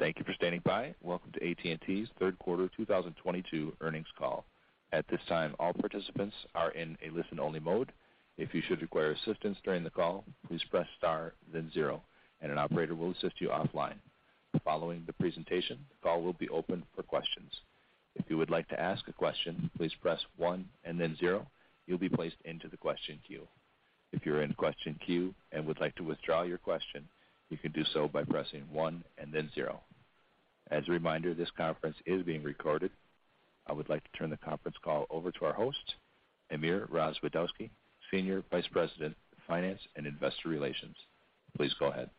Thank you for standing by. Welcome to AT&T's third quarter 2022 earnings call. At this time, all participants are in a listen-only mode. If you should require assistance during the call, please press star, then 0, and an operator will assist you offline. Following the presentation, the call will be open for questions. If you would like to ask a question, please press 1 and then 0. You'll be placed into the question queue. If you're in the question queue and would like to withdraw your question, you can do so by pressing 1 and then 0. As a reminder, this conference is being recorded. I would like to turn the conference call over to our host, Amir Rozwadowski, Senior Vice President of Finance and Investor Relations. Please go ahead.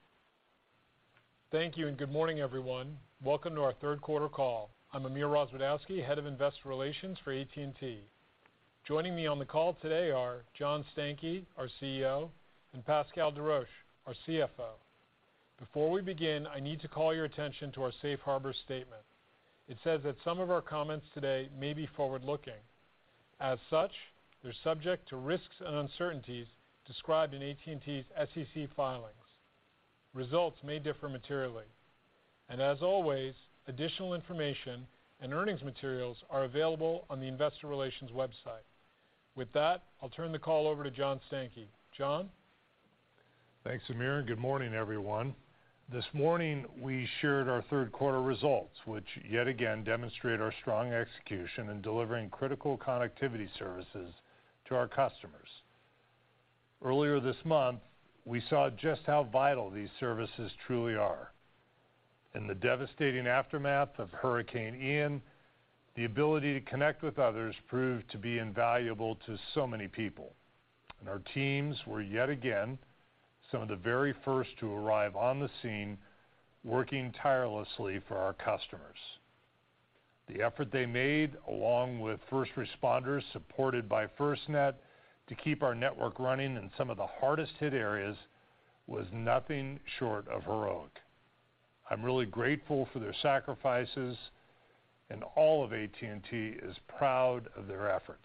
Thank you and good morning, everyone. Welcome to our third quarter call. I'm Amir Rozwadowski, Head of Investor Relations for AT&T. Joining me on the call today are John Stankey, our CEO, and Pascal Desroches, our CFO. Before we begin, I need to call your attention to our safe harbor statement. It says that some of our comments today may be forward-looking. As such, they're subject to risks and uncertainties described in AT&T's SEC filings. Results may differ materially. And as always, additional information and earnings materials are available on the Investor Relations website. With that, I'll turn the call over to John Stankey. John? Thanks, Amir, and good morning, everyone. This morning, we shared our third quarter results, which yet again demonstrate our strong execution in delivering critical connectivity services to our customers. Earlier this month, we saw just how vital these services truly are. In the devastating aftermath of Hurricane Ian, the ability to connect with others proved to be invaluable to so many people. And our teams were yet again some of the very first to arrive on the scene, working tirelessly for our customers. The effort they made, along with first responders supported by FirstNet, to keep our network running in some of the hardest hit areas was nothing short of heroic. I'm really grateful for their sacrifices, and all of AT&T is proud of their efforts.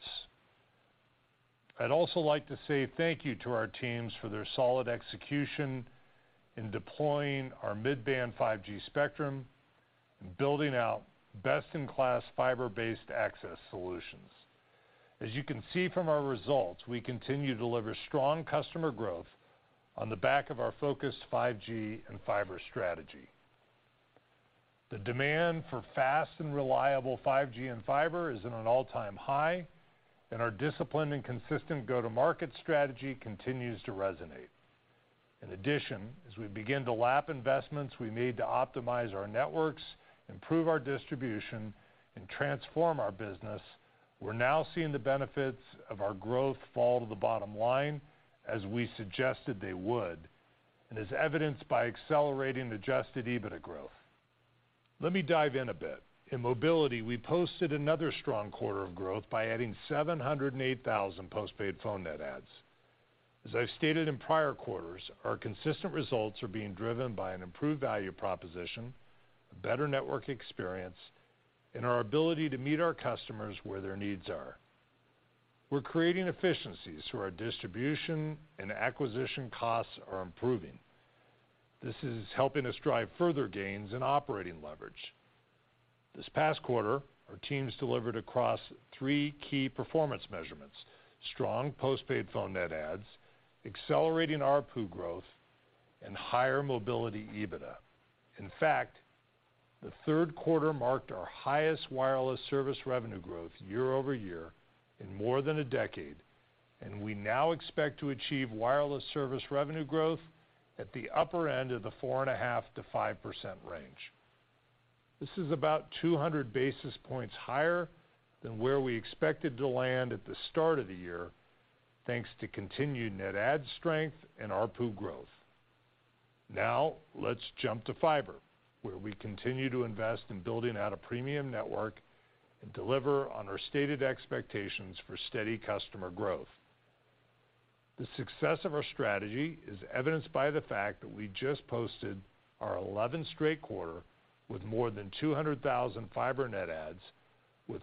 I'd also like to say thank you to our teams for their solid execution in deploying our mid-band 5G spectrum and building out best-in-class fiber-based access solutions. As you can see from our results, we continue to deliver strong customer growth on the back of our focused 5G and fiber strategy. The demand for fast and reliable 5G and fiber is at an all-time high, and our disciplined and consistent go-to-market strategy continues to resonate. In addition, as we begin to lap investments we made to optimize our networks, improve our distribution, and transform our business, we're now seeing the benefits of our growth fall to the bottom line as we suggested they would, and as evidenced by accelerating adjusted EBITDA growth. Let me dive in a bit. In mobility, we posted another strong quarter of growth by adding 708,000 postpaid phone net adds. As I've stated in prior quarters, our consistent results are being driven by an improved value proposition, a better network experience, and our ability to meet our customers where their needs are. We're creating efficiencies so our distribution and acquisition costs are improving. This is helping us drive further gains in operating leverage. This past quarter, our teams delivered across 3 key performance measurements: strong postpaid phone net adds, accelerating ARPU growth, and higher mobility EBITDA. In fact, the third quarter marked our highest wireless service revenue growth year over year in more than a decade, and we now expect to achieve wireless service revenue growth at the upper end of the 4.5% to 5% range. This is about 200 basis points higher than where we expected to land at the start of the year, thanks to continued net add strength and ARPU growth. Now, let's jump to fiber, where we continue to invest in building out a premium network and deliver on our stated expectations for steady customer growth. The success of our strategy is evidenced by the fact that we just posted our 11th straight quarter with more than 200,000 fiber net adds, with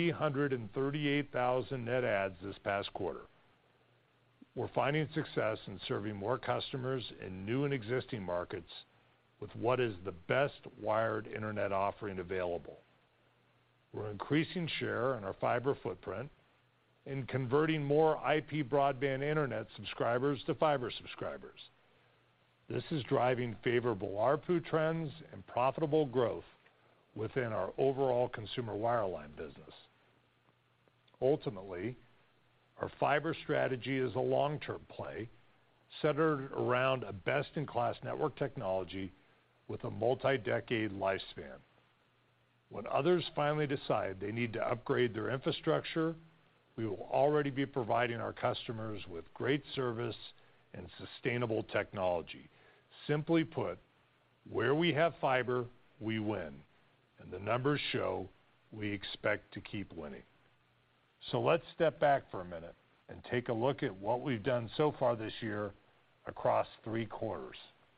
338,000 net adds this past quarter. We're finding success in serving more customers in new and existing markets with what is the best wired internet offering available. We're increasing share in our fiber footprint and converting more IP broadband internet subscribers to fiber subscribers. This is driving favorable ARPU trends and profitable growth within our overall consumer wireline business. Ultimately, our fiber strategy is a long-term play centered around a best-in-class network technology with a multi-decade lifespan. When others finally decide they need to upgrade their infrastructure, we will already be providing our customers with great service and sustainable technology. Simply put, where we have fiber, we win, and the numbers show we expect to keep winning. So let's step back for a minute and take a look at what we've done so far this year across 3 quarters.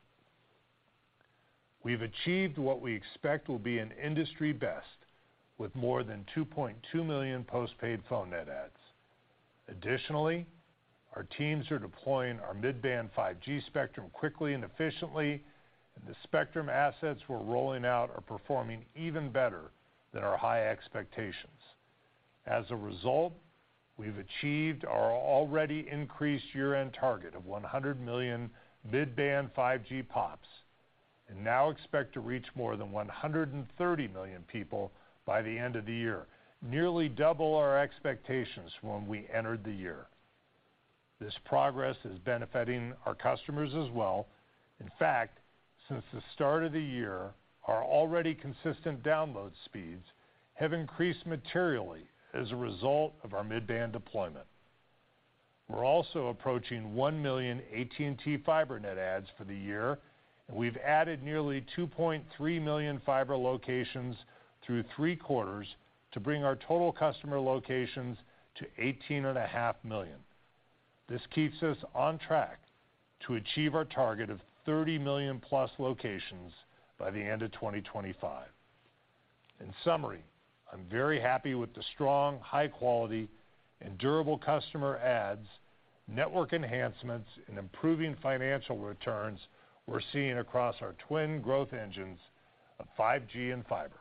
We've achieved what we expect will be an industry best with more than 2.2 million postpaid phone net adds. Additionally, our teams are deploying our mid-band 5G spectrum quickly and efficiently, and the spectrum assets we're rolling out are performing even better than our high expectations. As a result, we've achieved our already increased year-end target of 100 million mid-band 5G POPs, and now expect to reach more than 130 million people by the end of the year, nearly double our expectations from when we entered the year. This progress is benefiting our customers as well. In fact, since the start of the year, our already consistent download speeds have increased materially as a result of our mid-band deployment. We're also approaching 1 million AT&T fiber net adds for the year, and we've added nearly 2.3 million fiber locations through 3 quarters to bring our total customer locations to 18.5 million. This keeps us on track to achieve our target of 30 million plus locations by the end of 2025. In summary, I'm very happy with the strong, high quality, and durable customer adds, network enhancements, and improving financial returns we're seeing across our twin growth engines of 5G and fiber.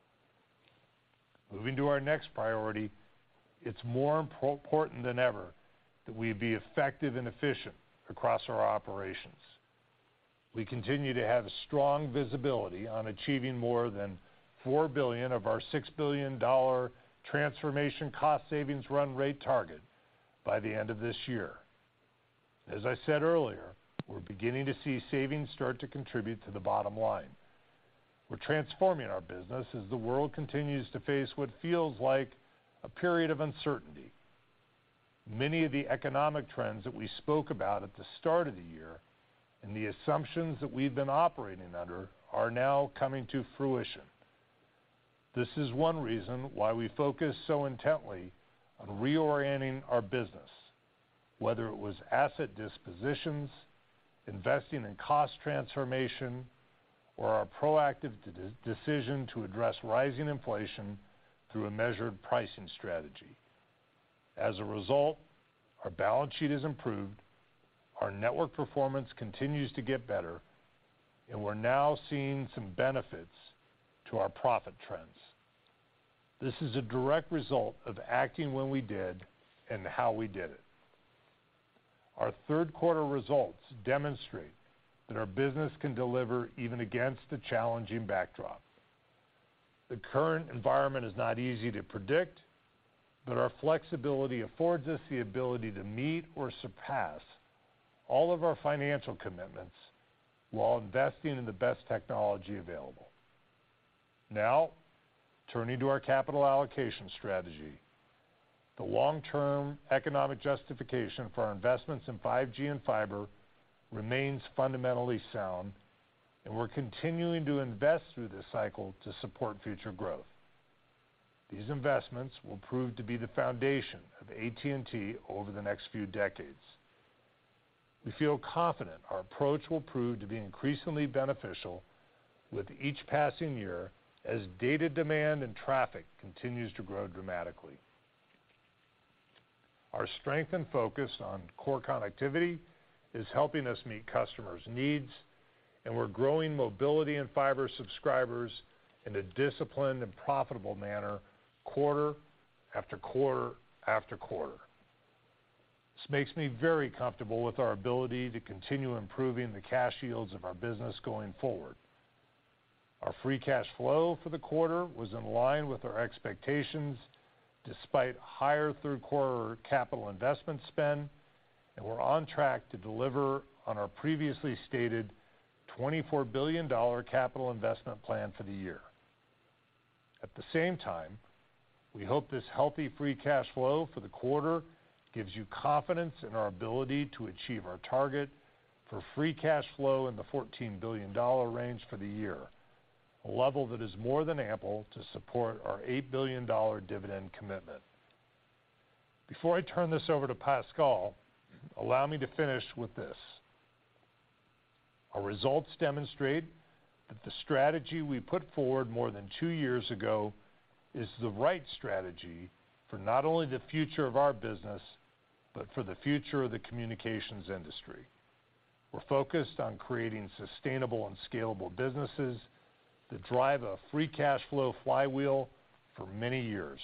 Moving to our next priority, it's more important than ever that we be effective and efficient across our operations. We continue to have strong visibility on achieving more than $4 billion of our $6 billion transformation cost savings run rate target by the end of this year. As I said earlier, we're beginning to see savings start to contribute to the bottom line. We're transforming our business as the world continues to face what feels like a period of uncertainty. Many of the economic trends that we spoke about at the start of the year and the assumptions that we've been operating under are now coming to fruition. This is one reason why we focus so intently on reorienting our business, whether it was asset dispositions, investing in cost transformation, or our proactive decision to address rising inflation through a measured pricing strategy. As a result, our balance sheet has improved, our network performance continues to get better, and we're now seeing some benefits to our profit trends. This is a direct result of acting when we did and how we did it. Our 3rd quarter results demonstrate that our business can deliver even against a challenging backdrop. The current environment is not easy to predict, but our flexibility affords us the ability to meet or surpass all of our financial commitments while investing in the best technology available. Now, turning to our capital allocation strategy. The long-term economic justification for our investments in 5G and fiber remains fundamentally sound, and we're continuing to invest through this cycle to support future growth. These investments will prove to be the foundation of AT&T over the next few decades. We feel confident our approach will prove to be increasingly beneficial with each passing year as data demand and traffic continues to grow dramatically. Our strength and focus on core connectivity is helping us meet customers' needs and we're growing mobility and fiber subscribers in a disciplined and profitable manner quarter after quarter after quarter. This makes me very comfortable with our ability to continue improving the cash yields of our business going forward. Our free cash flow for the quarter was in line with our expectations despite higher third quarter capital investment spend, and we're on track to deliver on our previously stated $24 billion capital investment plan for the year. At the same time, we hope this healthy free cash flow for the quarter gives you confidence in our ability to achieve our target for free cash flow in the $14 billion range for the year, a level that is more than ample to support our $8 billion dividend commitment. Before I turn this over to Pascal, allow me to finish with this. Our results demonstrate that the strategy we put forward more than 2 years ago is the right strategy for not only the future of our business, but for the future of the communications industry. We're focused on creating sustainable and scalable businesses that drive a free cash flow flywheel for many years.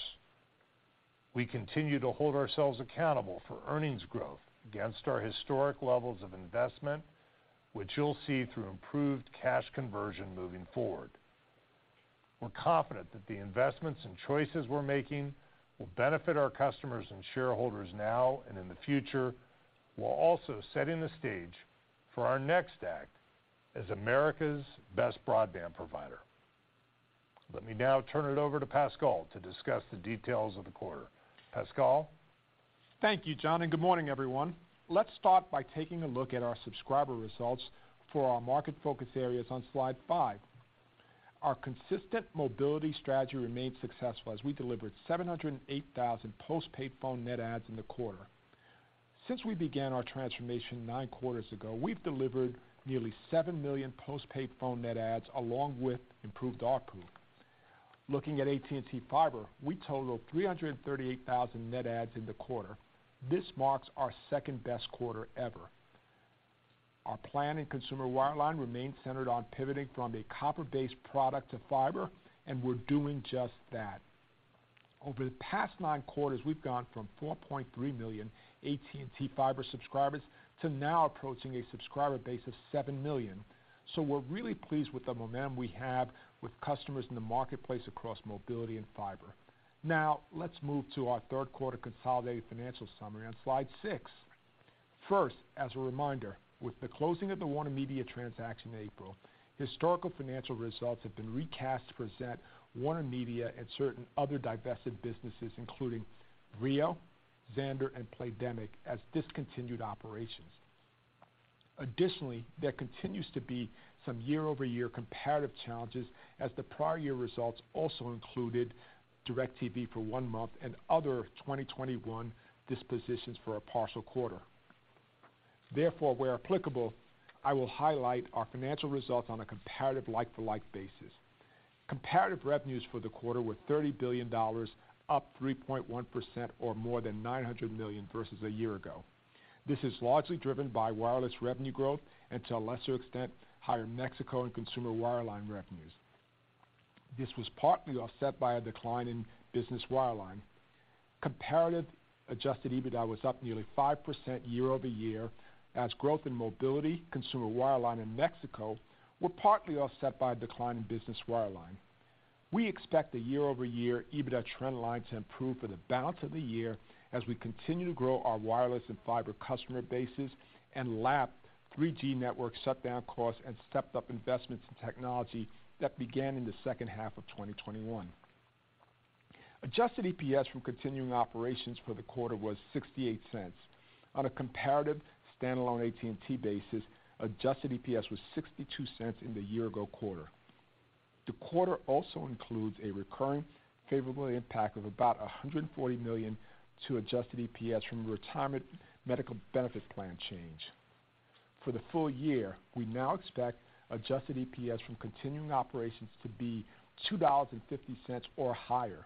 We continue to hold ourselves accountable for earnings growth against our historic levels of investment, which you'll see through improved cash conversion moving forward. We're confident that the investments and choices we're making will benefit our customers and shareholders now and in the future, while also setting the stage for our next act as America's best broadband provider. Let me now turn it over to Pascal to discuss the details of the quarter. Pascal? Thank you, John, and good morning, everyone. Let's start by taking a look at our subscriber results for our market focus areas on slide 5. Our consistent mobility strategy remained successful as we delivered 708,000 postpaid phone net adds in the quarter. Since we began our transformation 9 quarters ago, we've delivered nearly 7 million postpaid phone net adds along with improved ARPU. Looking at AT&T Fiber, we totaled 338,000 net adds in the quarter. This marks our second best quarter ever. Our plan in consumer wireline remains centered on pivoting from a copper-based product to fiber, and we're doing just that. Over the past 9 quarters, we've gone from 4.3 million AT&T Fiber subscribers to now approaching a subscriber base of 7 million. So we're really pleased with the momentum we have with customers in the marketplace across mobility and fiber. Now, let's move to our third quarter consolidated financial summary on slide 6. First, as a reminder, with the closing of the WarnerMedia transaction in April, historical financial results have been recast to present WarnerMedia and certain other divested businesses, including Vrio, Xandr, and Playdemic, as discontinued operations. Additionally, there continues to be some year-over-year comparative challenges as the prior year results also included DirecTV for 1 month and other 2021 dispositions for a partial quarter. Therefore, where applicable, I will highlight our financial results on a comparative like-for-like basis. Comparative revenues for the quarter were $30 billion, up 3.1% or more than $900 million versus a year ago. This is largely driven by wireless revenue growth and to a lesser extent, higher Mexico and consumer wireline revenues. This was partly offset by a decline in business wireline. Comparative adjusted EBITDA was up nearly 5% year over year as growth in mobility, consumer wireline, and Mexico were partly offset by a decline in business wireline. We expect the year-over-year EBITDA trend line to improve for the balance of the year as we continue to grow our wireless and fiber customer bases and lap 3G network shutdown costs and stepped-up investments in technology that began in the second half of 2021. Adjusted EPS from continuing operations for the quarter was 68 cents. On a comparative standalone AT&T basis, adjusted EPS was 62 cents in the year-ago quarter. The quarter also includes a recurring favorable impact of about $140 million to adjusted EPS from retirement medical benefit plan change. For the full year, we now expect adjusted EPS from continuing operations to be $2.50 or higher.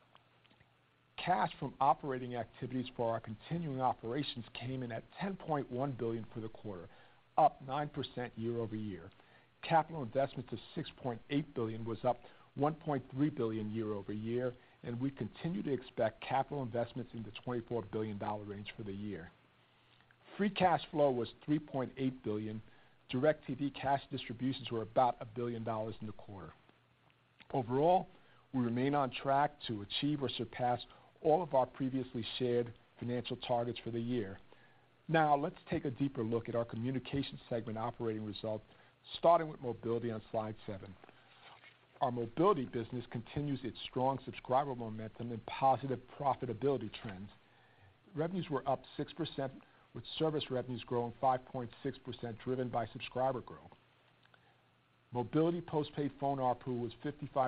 Cash from operating activities for our continuing operations came in at $10.1 billion for the quarter, up 9% year over year. Capital investments of $6.8 billion was up $1.3 billion year over year, and we continue to expect capital investments in the $24 billion range for the year. Free cash flow was $3.8 billion. DirecTV cash distributions were about $1 billion in the quarter. Overall, we remain on track to achieve or surpass all of our previously shared financial targets for the year. Now, let's take a deeper look at our communications segment operating results, starting with mobility on slide 7. Our mobility business continues its strong subscriber momentum and positive profitability trends. Revenues were up 6%, with service revenues growing 5.6%, driven by subscriber growth. Mobility postpaid phone ARPU was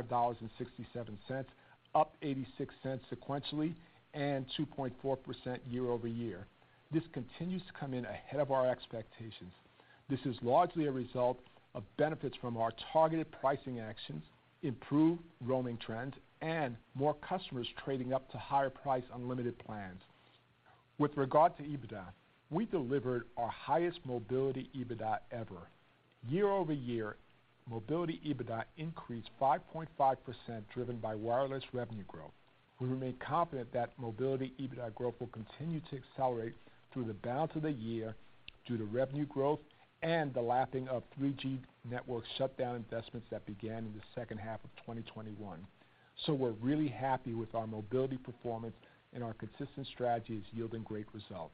$55.67, up 86 cents sequentially and 2.4% year over year. This continues to come in ahead of our expectations. This is largely a result of benefits from our targeted pricing actions, improved roaming trends, and more customers trading up to higher price unlimited plans. With regard to EBITDA, we delivered our highest mobility EBITDA ever. Year over year, mobility EBITDA increased 5.5%, driven by wireless revenue growth. We remain confident that mobility EBITDA growth will continue to accelerate through the balance of the year due to revenue growth and the lapping of 3G network shutdown investments that began in the second half of 2021. So we're really happy with our mobility performance, and our consistent strategy is yielding great results.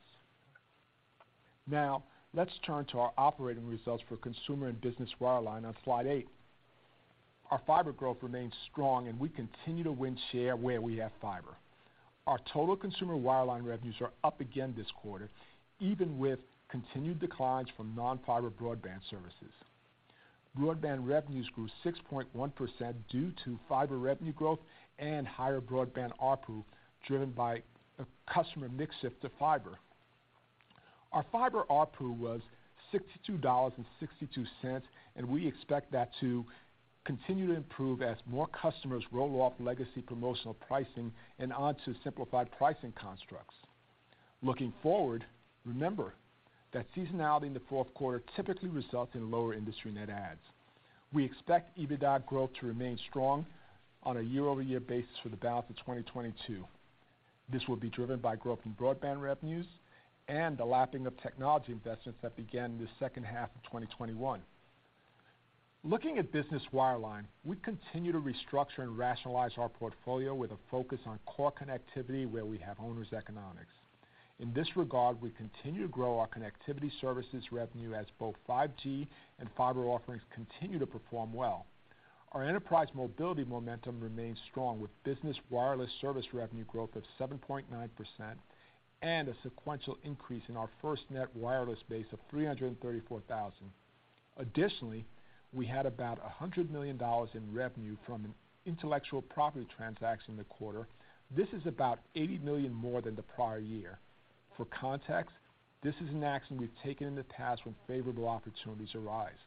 Now, let's turn to our operating results for consumer and business wireline on slide 8. Our fiber growth remains strong, and we continue to win share where we have fiber. Our total consumer wireline revenues are up again this quarter, even with continued declines from non-fiber broadband services. Broadband revenues grew 6.1% due to fiber revenue growth and higher broadband ARPU, driven by a customer mix shift to fiber. Our fiber ARPU was $62.62, and we expect that to continue to improve as more customers roll off legacy promotional pricing and onto simplified pricing constructs. Looking forward, remember that seasonality in the fourth quarter typically results in lower industry net adds. We expect EBITDA growth to remain strong on a year-over-year basis for the balance of 2022. This will be driven by growth in broadband revenues and the lapping of technology investments that began in the second half of 2021. Looking at business wireline, we continue to restructure and rationalize our portfolio with a focus on core connectivity where we have owner's economics. In this regard, we continue to grow our connectivity services revenue as both 5G and fiber offerings continue to perform well. Our enterprise mobility momentum remains strong with business wireless service revenue growth of 7.9% and a sequential increase in our FirstNet wireless base of 334,000. Additionally, we had about $100 million in revenue from an intellectual property transaction in the quarter. This is about $80 million more than the prior year. For context, this is an action we've taken in the past when favorable opportunities arise.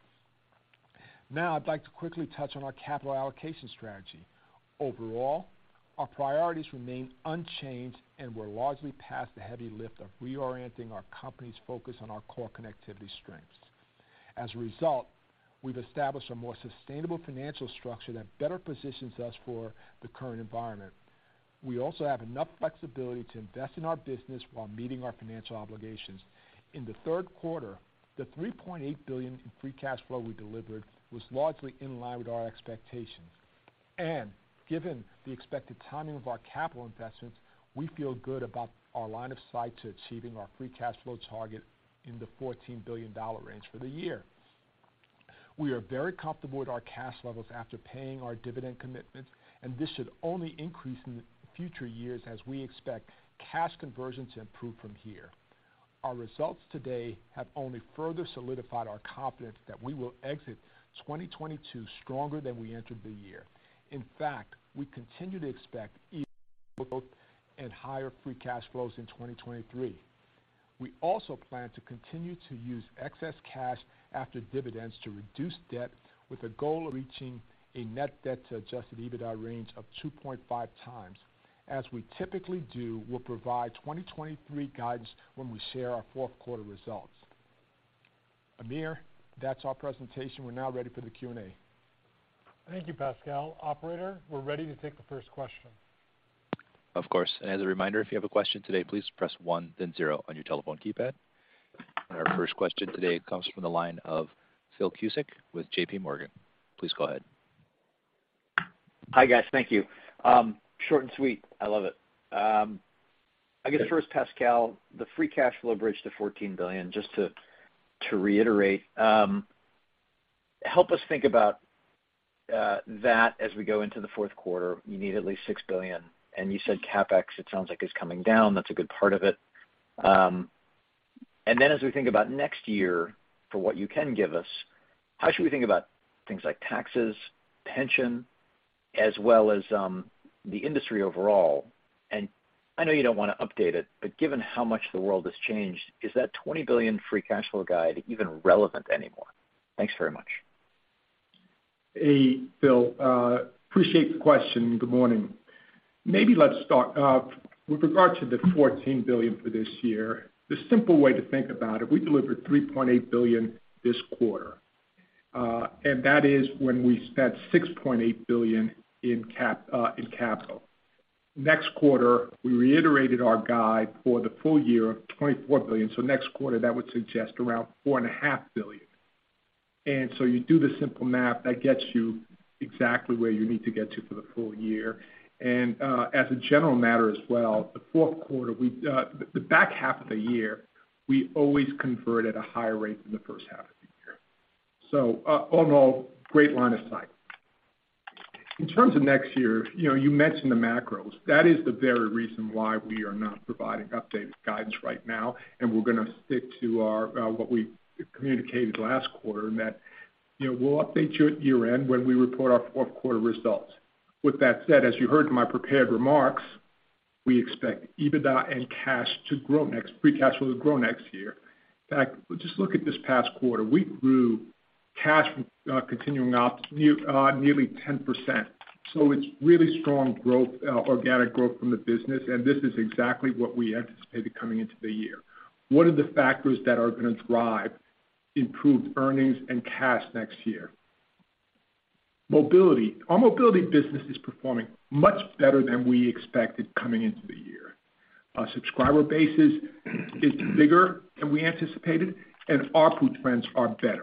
Now, I'd like to quickly touch on our capital allocation strategy. Overall, our priorities remain unchanged, and we're largely past the heavy lift of reorienting our company's focus on our core connectivity strengths. As a result, we've established a more sustainable financial structure that better positions us for the current environment. We also have enough flexibility to invest in our business while meeting our financial obligations. In the third quarter, the $3.8 billion in free cash flow we delivered was largely in line with our expectations. And given the expected timing of our capital investments, we feel good about our line of sight to achieving our free cash flow target in the $14 billion range for the year. We are very comfortable with our cash levels after paying our dividend commitments, and this should only increase in future years as we expect cash conversion to improve from here. Our results today have only further solidified our confidence that we will exit 2022 stronger than we entered the year. In fact, we continue to expect growth and higher free cash flows in 2023. We also plan to continue to use excess cash after dividends to reduce debt with a goal of reaching a net debt to adjusted EBITDA range of 2.5 times. As we typically do, we'll provide 2023 guidance when we share our fourth quarter results. Amir, That's our presentation. We're now ready for the Q&A. Thank you, Pascal. Operator, we're ready to take the first question. Of course. And as a reminder, if you have a question today, please press 1, then 0 on your telephone keypad. And our first question today comes from the line of Phil Cusick with J.P. Morgan. Please go ahead. Hi, guys. Thank you. Short and sweet. I love it. I guess first, Pascal, the free cash flow bridge to $14 billion, just to reiterate, help us think about that as we go into the fourth quarter. You need at least $6 billion. And you said CapEx, it sounds like, is coming down. That's a good part of it. And then as we think about next year, for what you can give us, how should we think about things like taxes, pension, as well as the industry overall? And I know you don't want to update it, but given how much the world has changed, is that $20 billion free cash flow guide even relevant anymore? Thanks very much. Hey, Phil. Appreciate the question. Good morning. Maybe let's start with regard to the $14 billion for this year. The simple way to think about it, we delivered $3.8 billion this quarter, and that is when we spent $6.8 billion in capital. Next quarter, we reiterated our guide for the full year of $24 billion. So next quarter, that would suggest around $4.5 billion. And so you do the simple math, that gets you exactly where you need to get to for the full year. And as a general matter as well, the fourth quarter, the back half of the year, we always convert at a higher rate than the first half of the year. So all in all, great line of sight. In terms of next year, you mentioned the macros. That is the very reason why we are not providing updated guidance right now, and we're going to stick to our what we communicated last quarter, and that we'll update you at year end when we report our fourth quarter results. With that said, as you heard in my prepared remarks, we expect EBITDA and free cash flow to grow next year. In fact, just look at this past quarter. We grew cash from continuing ops nearly 10%. So it's really strong growth, organic growth from the business, and this is exactly what we anticipated coming into the year. What are the factors that are going to drive improved earnings and cash next year? Mobility. Our mobility business is performing much better than we expected coming into the year. Our subscriber base is bigger than we anticipated, and ARPU trends are better.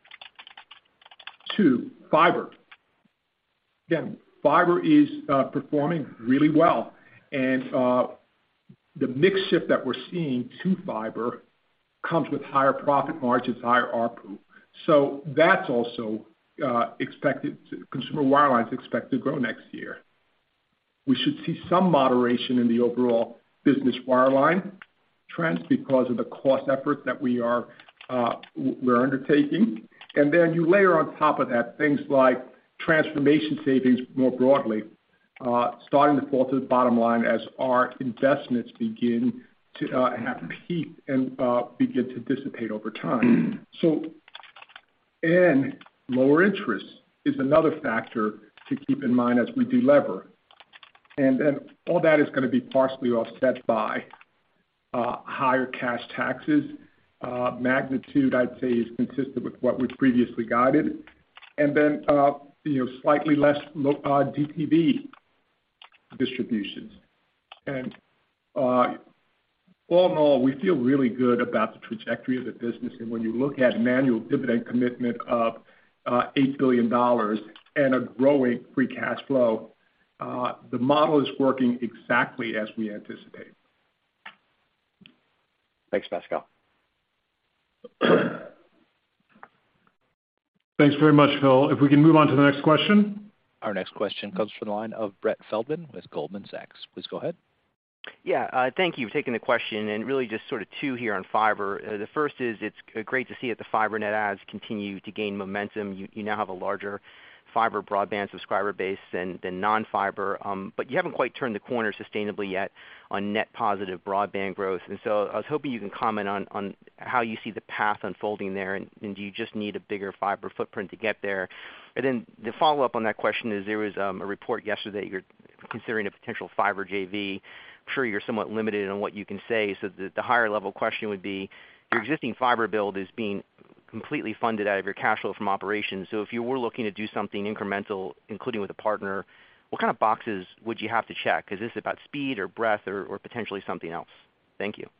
2, fiber. Again, fiber is performing really well, and the mix shift that we're seeing to fiber comes with higher profit margins, higher ARPU. So that's also expected. Consumer wireline is expected to grow next year. We should see some moderation in the overall business wireline trends because of the cost efforts that we're undertaking. And then you layer on top of that things like transformation savings more broadly, starting to fall to the bottom line as our investments begin to have peaked and begin to dissipate over time. And lower interest is another factor to keep in mind as we delever. And then all that is going to be partially offset by higher cash taxes. Magnitude, I'd say, is consistent with what we previously guided. And then slightly less DTV distributions. And all in all, we feel really good about the trajectory of the business. And when you look at an annual dividend commitment of $8 billion and a growing free cash flow, the model is working exactly as we anticipate. Thanks, Pascal. Thanks very much, Phil. If we can move on to the next question. Our next question comes from the line of Brett Feldman with Goldman Sachs. Please go ahead. Yeah, thank you for taking the question, and really just sort of two here on fiber. The first is it's great to see that the fiber net adds continue to gain momentum. You now have a larger fiber broadband subscriber base than non-fiber, but you haven't quite turned the corner sustainably yet on net positive broadband growth. And so I was hoping you can comment on how you see the path unfolding there, and do you just need a bigger fiber footprint to get there? And then the follow-up on that question is there was a report yesterday you're considering a potential fiber JV. I'm sure you're somewhat limited on what you can say, so the higher level question would be, your existing fiber build is being completely funded out of your cash flow from operations. So if you were looking to do something incremental, including with a partner, what kind of boxes would you have to check? Is this about speed or breadth or potentially something else? Thank you.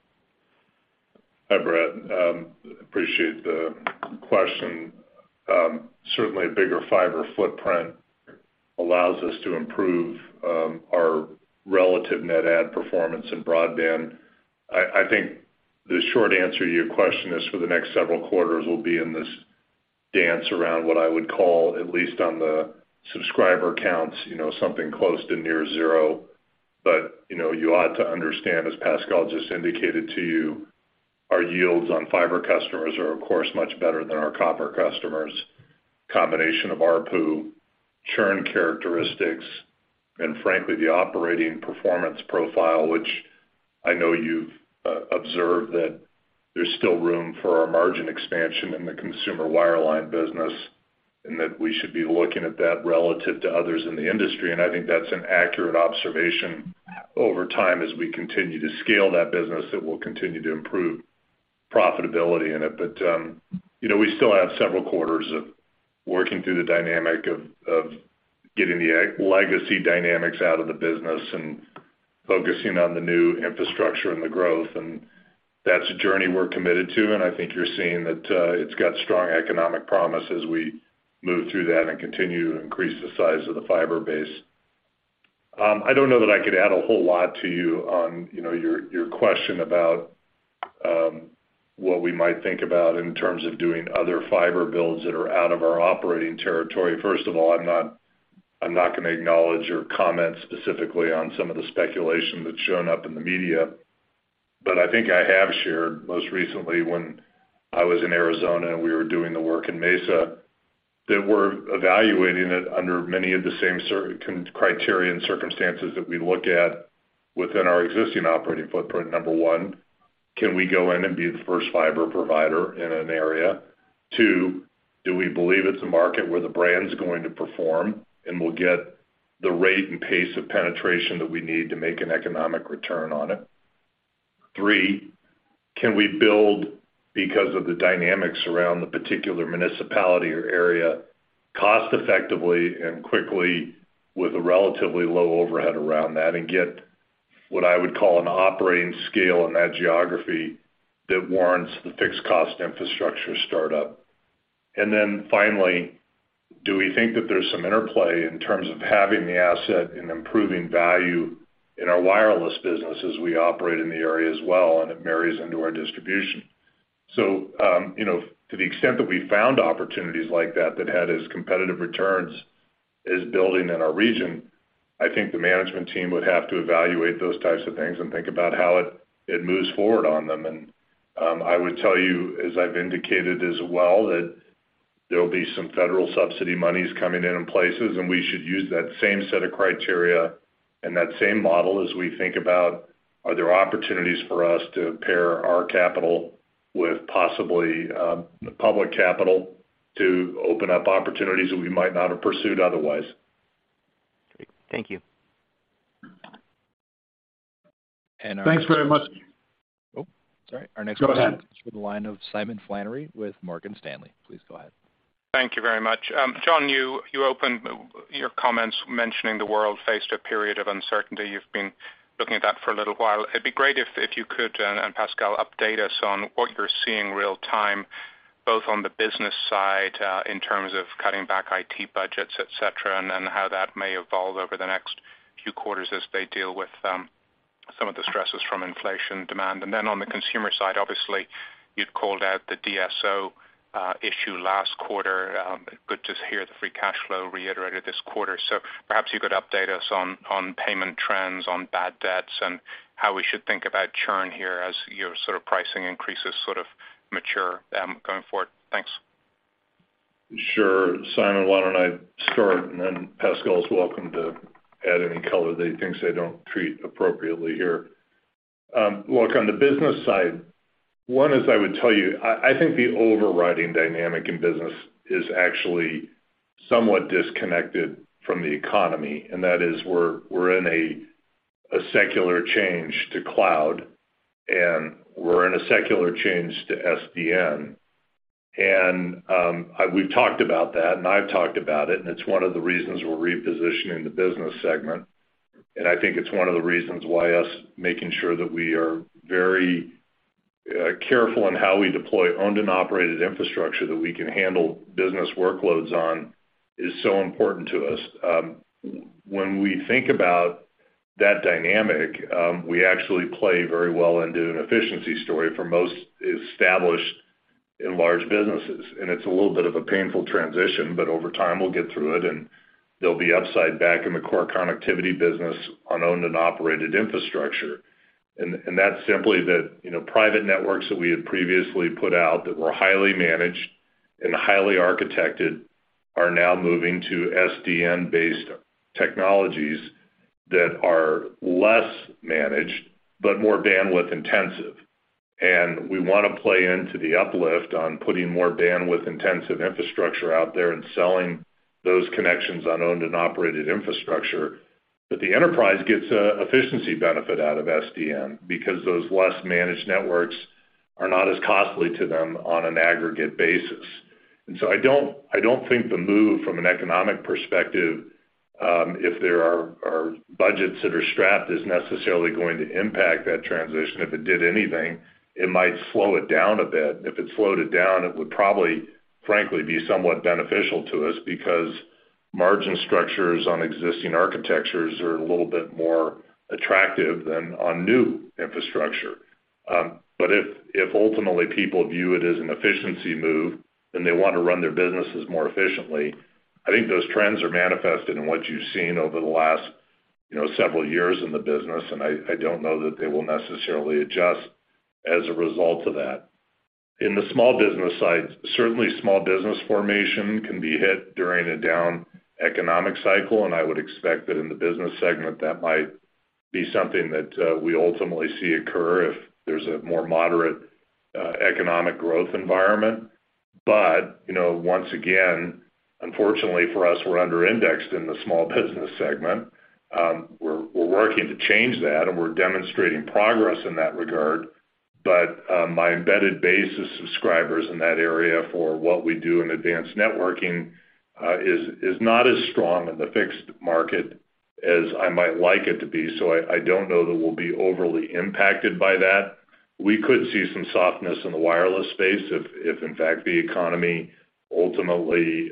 Hi, Brett. Appreciate the question. Certainly a bigger fiber footprint allows us to improve our relative net add performance in broadband. I think the short answer to your question is for the next several quarters will be in this dance around what I would call, at least on the subscriber counts, something close to near zero. But, you ought to understand, as Pascal just indicated to you, our yields on fiber customers are, of course, much better than our copper customers. Combination of ARPU, churn characteristics, and frankly, the operating performance profile, which I know you've observed that there's still room for our margin expansion in the consumer wireline business, and that we should be looking at that relative to others in the industry. And I think that's an accurate observation. Over time, as we continue to scale that business, it will continue to improve profitability in it. But, we still have several quarters of working through the dynamic of getting the legacy dynamics out of the business and focusing on the new infrastructure and the growth. And that's a journey we're committed to, and I think you're seeing that it's got strong economic promise as we move through that and continue to increase the size of the fiber base. I don't know that I could add a whole lot to you on, your question about what we might think about in terms of doing other fiber builds that are out of our operating territory. First of all, I'm not going to acknowledge or comment specifically on some of the speculation that's shown up in the media. But I think I have shared most recently when I was in Arizona and we were doing the work in Mesa that we're evaluating it under many of the same criteria and circumstances that we look at within our existing operating footprint. Number one, can we go in and be the first fiber provider in an area? Two, do we believe it's a market where the brand's going to perform and we'll get the rate and pace of penetration that we need to make an economic return on it? Three, can we build because of the dynamics around the particular municipality or area cost effectively and quickly with a relatively low overhead around that and get what I would call an operating scale in that geography that warrants the fixed cost infrastructure startup? And then finally, do we think that there's some interplay in terms of having the asset and improving value in our wireless business as we operate in the area as well, and it marries into our distribution? So, to the extent that we found opportunities like that had as competitive returns as building in our region, I think the management team would have to evaluate those types of things and think about how it moves forward on them. And I would tell you, as I've indicated as well, that there'll be some federal subsidy monies coming in places, and we should use that same set of criteria and that same model as we think about, are there opportunities for us to pair our capital with possibly public capital to open up opportunities that we might not have pursued otherwise. Great. Thank you. And Thanks very much. Oh, sorry. Our next Go question ahead. is for the line of Simon Flannery with Morgan Stanley. Please go ahead. Thank you very much. John, you opened your comments mentioning the world faced a period of uncertainty. You've been looking at that for a little while. It'd be great if you could, and Pascal, update us on what you're seeing real time, both on the business side in terms of cutting back IT budgets, et cetera, and how that may evolve over the next few quarters as they deal with some of the stresses from inflation demand. And then on the consumer side, obviously, you'd called out the DSO issue last quarter. Good to hear the free cash flow reiterated this quarter. So perhaps you could update us on payment trends, on bad debts, and how we should think about churn here as your sort of pricing increases sort of mature going forward. Thanks. Sure. Simon, why don't I start, and then Pascal is welcome to add any color that he thinks I don't treat appropriately here. Look, on the business side, one is I would tell you, I think the overriding dynamic in business is actually somewhat disconnected from the economy, and that is we're in a secular change to cloud, and we're in a secular change to SDN. And we've talked about that, and I've talked about it, and it's one of the reasons we're repositioning the business segment. And I think it's one of the reasons why us making sure that we are very careful in how we deploy owned and operated infrastructure that we can handle business workloads on is so important to us. When we think about that dynamic, we actually play very well into an efficiency story for most established in large businesses. And it's a little bit of a painful transition, but over time we'll get through it, and there'll be upside back in the core connectivity business on owned and operated infrastructure. And that's simply that, private networks that we had previously put out that were highly managed and highly architected are now moving to SDN-based technologies that are less managed but more bandwidth intensive. And we want to play into the uplift on putting more bandwidth intensive infrastructure out there and selling those connections on owned and operated infrastructure. But the enterprise gets a efficiency benefit out of SDN because those less managed networks are not as costly to them on an aggregate basis. And so I don't think the move from an economic perspective, if there are budgets that are strapped, is necessarily going to impact that transition. If it did anything, it might slow it down a bit. If it slowed it down, it would probably, frankly, be somewhat beneficial to us because margin structures on existing architectures are a little bit more attractive than on new infrastructure. But if ultimately people view it as an efficiency move and they want to run their businesses more efficiently, I think those trends are manifested in what you've seen over the last several years in the business, and I don't know that they will necessarily adjust as a result of that. In the small business side, certainly small business formation can be hit during a down economic cycle, and I would expect that in the business segment that might be something that we ultimately see occur if there's a more moderate economic growth environment. But, once again, unfortunately for us, we're under-indexed in the small business segment. We're working to change that, and we're demonstrating progress in that regard. But my embedded base of subscribers in that area for what we do in advanced networking is not as strong in the fixed market as I might like it to be. So I don't know that we'll be overly impacted by that. We could see some softness in the wireless space if in fact the economy ultimately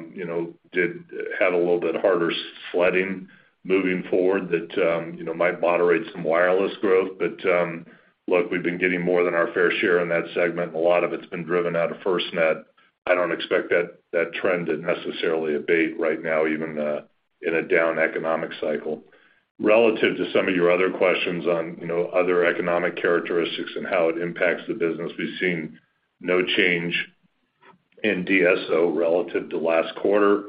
did have a little bit harder sledding moving forward that might moderate some wireless growth. But look, we've been getting more than our fair share in that segment, and a lot of it's been driven out of FirstNet. I don't expect that trend to necessarily abate right now, even in a down economic cycle. Relative to some of your other questions on other economic characteristics and how it impacts the business, we've seen no change in DSO relative to last quarter.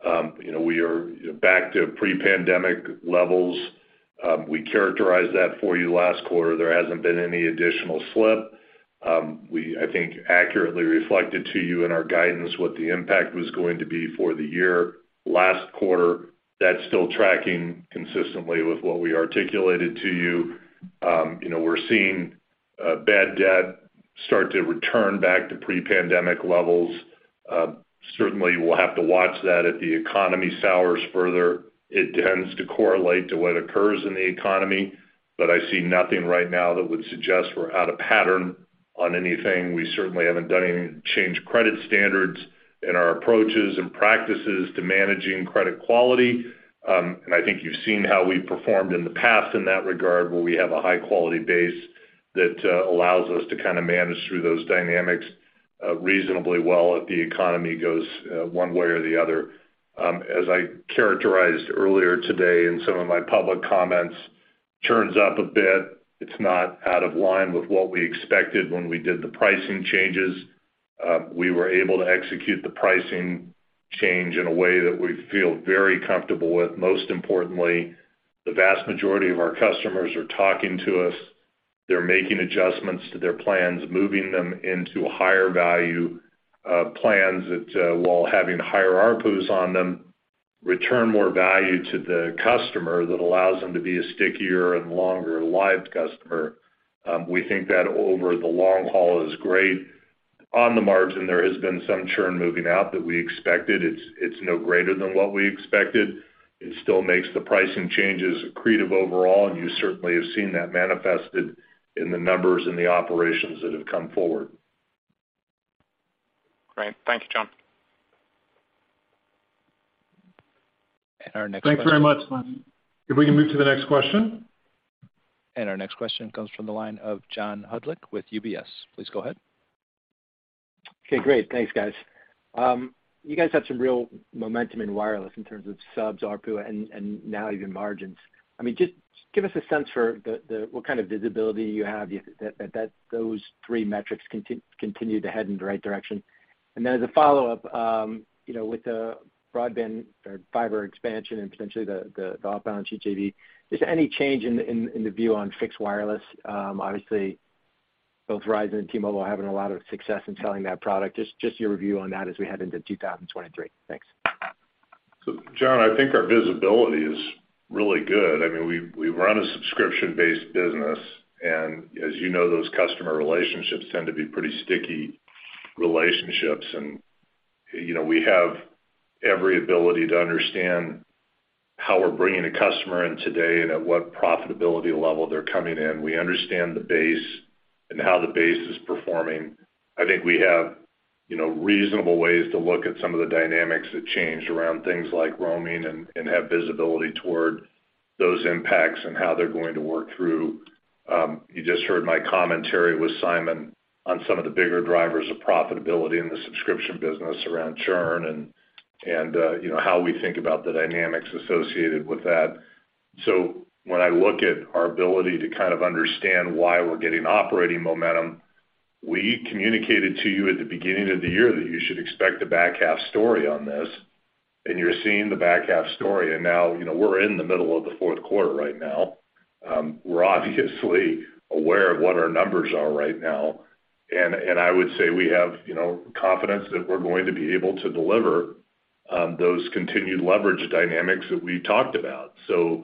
We are back to pre-pandemic levels. We characterized that for you last quarter. There hasn't been any additional slip. We, I think, accurately reflected to you in our guidance what the impact was going to be for the year last quarter. That's still tracking consistently with what we articulated to you. We're seeing bad debt start to return back to pre-pandemic levels. Certainly, we'll have to watch that if the economy sours further. It tends to correlate to what occurs in the economy, but I see nothing right now that would suggest we're out of pattern on anything. We certainly haven't done anything to change credit standards in our approaches and practices to managing credit quality. And I think you've seen how we performed in the past in that regard, where we have a high-quality base that allows us to kind of manage through those dynamics reasonably well if the economy goes one way or the other. As I characterized earlier today in some of my public comments, churn's up a bit. It's not out of line with what we expected when we did the pricing changes. We were able to execute the pricing change in a way that we feel very comfortable with. Most importantly, the vast majority of our customers are talking to us. They're making adjustments to their plans, moving them into higher value plans that, while having higher ARPUs on them, return more value to the customer that allows them to be a stickier and longer lived customer. We think that over the long haul is great. On the margin, there has been some churn moving out that we expected. It's no greater than what we expected. It still makes the pricing changes accretive overall, and you certainly have seen that manifested in the numbers and the operations that have come forward. Great. Thank you, John. And our next Thanks question. very much. If we can move to the next question. And our next question comes from the line of John Hodulik with UBS. Please go ahead. Okay, great. Thanks, guys. You guys have some real momentum in wireless in terms of subs, ARPU, and now even margins. I mean, just give us a sense for what kind of visibility you have that those three metrics continue to head in the right direction. And then as a follow-up, with the broadband or fiber expansion and potentially the off-balance sheet JV, is any change in the view on fixed wireless? Obviously, both Verizon and T-Mobile are having a lot of success in selling that product. Just your review on that as we head into 2023. Thanks. So, John, I think our visibility is really good. I mean, we run a subscription-based business, and as you know, those customer relationships tend to be pretty sticky relationships. And, we have every ability to understand how we're bringing a customer in today and at what profitability level they're coming in. We understand the base and how the base is performing. I think we have, reasonable ways to look at some of the dynamics that changed around things like roaming and have visibility toward those impacts and how they're going to work through. You just heard my commentary with Simon on some of the bigger drivers of profitability in the subscription business around churn and how we think about the dynamics associated with that. So when I look at our ability to kind of understand why we're getting operating momentum, we communicated to you at the beginning of the year that you should expect a back half story on this, and you're seeing the back half story. And now, we're in the middle of the fourth quarter right now. We're obviously aware of what our numbers are right now, and I would say we have, confidence that we're going to be able to deliver those continued leverage dynamics that we talked about. So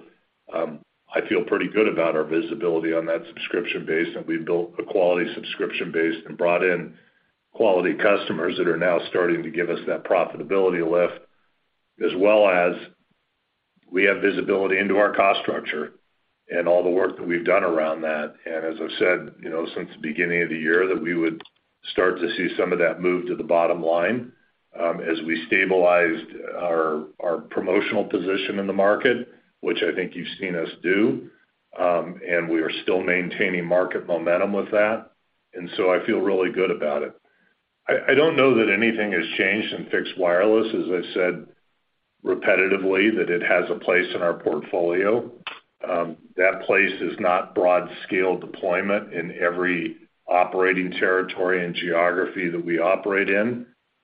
I feel pretty good about our visibility on that subscription base, and we've built a quality subscription base and brought in quality customers that are now starting to give us that profitability lift, as well as we have visibility into our cost structure and all the work that we've done around that. And as I've said, since the beginning of the year, that we would start to see some of that move to the bottom line as we stabilized our promotional position in the market, which I think you've seen us do, and we are still maintaining market momentum with that, and so I feel really good about it. I don't know that anything has changed in fixed wireless. As I've said repetitively, that it has a place in our portfolio. That place is not broad-scale deployment in every operating territory and geography that we operate in.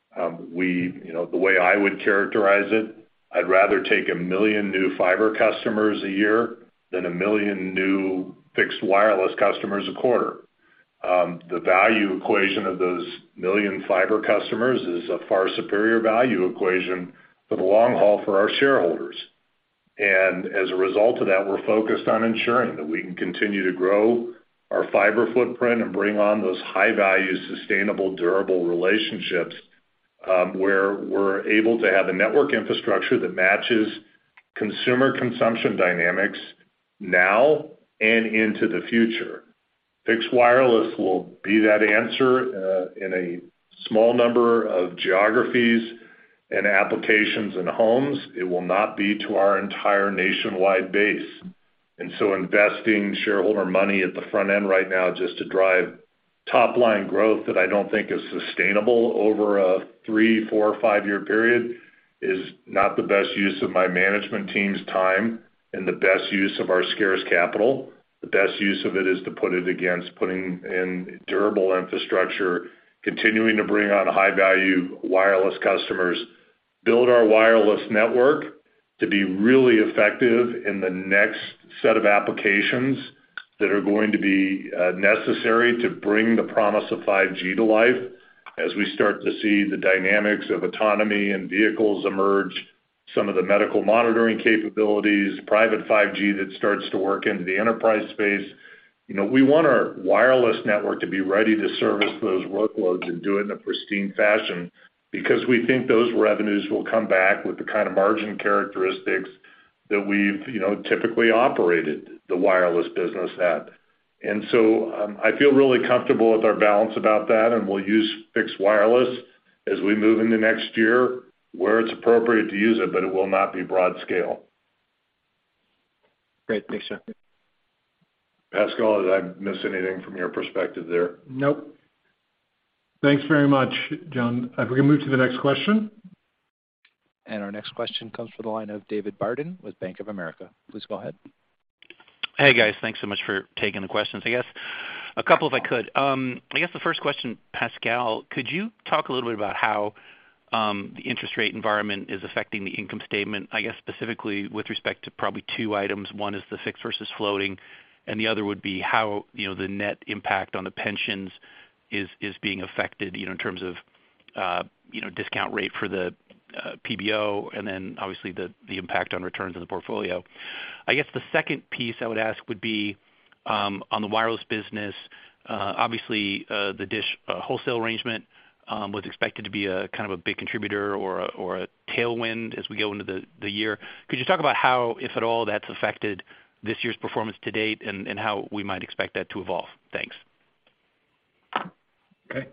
The way I would characterize it, I'd rather take 1 million new fiber customers a year than 1 million new fixed wireless customers a quarter. The value equation of those 1 million fiber customers is a far superior value equation for the long haul for our shareholders. And as a result of that, we're focused on ensuring that we can continue to grow our fiber footprint and bring on those high-value, sustainable, durable relationships where we're able to have a network infrastructure that matches consumer consumption dynamics now and into the future. Fixed wireless will be that answer in a small number of geographies and applications and homes. It will not be to our entire nationwide base. And so investing shareholder money at the front end right now just to drive top-line growth that I don't think is sustainable over a 3, 4, 5-year period is not the best use of my management team's time and the best use of our scarce capital. The best use of it is to put it against putting in durable infrastructure, continuing to bring on high-value wireless customers, build our wireless network to be really effective in the next set of applications that are going to be necessary to bring the promise of 5G to life as we start to see the dynamics of autonomy and vehicles emerge, some of the medical monitoring capabilities, private 5G that starts to work into the enterprise space. We want our wireless network to be ready to service those workloads and do it in a pristine fashion because we think those revenues will come back with the kind of margin characteristics that we've, typically operated the wireless business at. And so I feel really comfortable with our balance about that, and we'll use fixed wireless as we move into next year where it's appropriate to use it, but it will not be broad scale. Great. Thanks, John. Pascal, did I miss anything from your perspective there? Nope. Thanks very much, John. If we can move to the next question. And our next question comes from the line of David Barden with Bank of America. Please go ahead. Hey, guys. Thanks so much for taking the questions. I guess a couple if I could. I guess the first question, Pascal, could you talk a little bit about how the interest rate environment is affecting the income statement, I guess specifically with respect to probably two items. One is the fixed versus floating, and the other would be how, the net impact on the pensions is being affected, in terms of, discount rate for the PBO, and then obviously the impact on returns in the portfolio. I guess the second piece I would ask would be on the wireless business. Obviously, the Dish wholesale arrangement was expected to be a kind of a big contributor or a tailwind as we go into the year. Could you talk about how, if at all, that's affected this year's performance to date and how we might expect that to evolve? Thanks. Okay.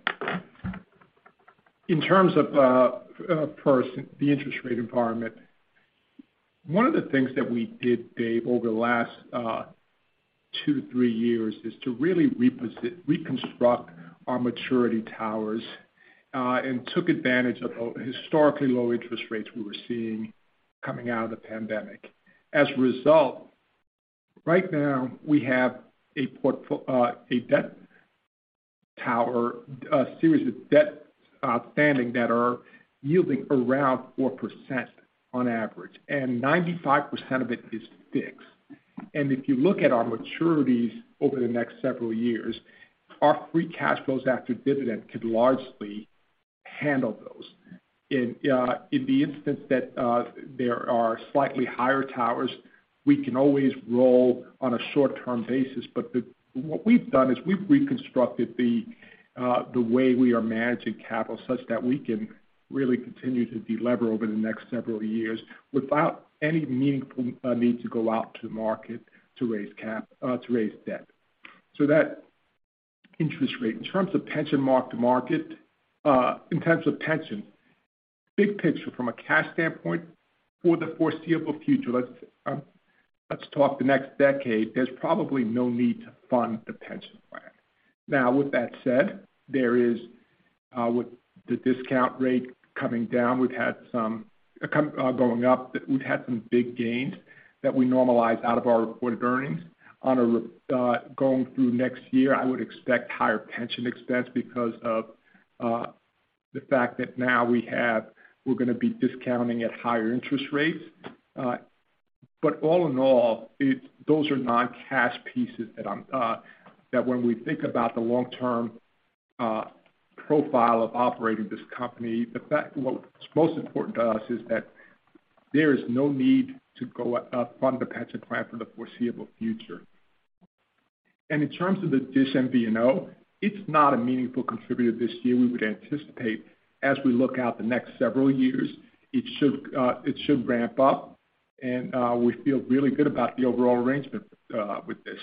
In terms of first, the interest rate environment, one of the things that we did, Dave, over the last 2 to 3 years is to really reconstruct our maturity towers and took advantage of the historically low interest rates we were seeing coming out of the pandemic. As a result, right now we have a debt tower, a series of debt outstanding that are yielding around 4% on average, and 95% of it is fixed. And if you look at our maturities over the next several years, our free cash flows after dividend could largely handle those. In the instance that there are slightly higher towers, we can always roll on a short-term basis. But what we've done is we've reconstructed the way we are managing capital such that we can really continue to delever over the next several years without any meaningful need to go out to the market to raise debt. So that interest rate. In terms of pension mark-to-market, in terms of pension, big picture from a cash standpoint for the foreseeable future, let's talk the next decade, there's probably no need to fund the pension plan. Now, with that said, there is, with the discount rate coming down, we've had some going up, we've had some big gains that we normalize out of our reported earnings. Going through next year, I would expect higher pension expense because of the fact that now we're going to be discounting at higher interest rates. But all in all, those are non-cash pieces that when we think about the long-term profile of operating this company, what's most important to us is that there is no need to go fund the pension plan for the foreseeable future. And in terms of the Dish MVNO, it's not a meaningful contributor this year. We would anticipate as we look out the next several years, it should ramp up, and we feel really good about the overall arrangement with Dish.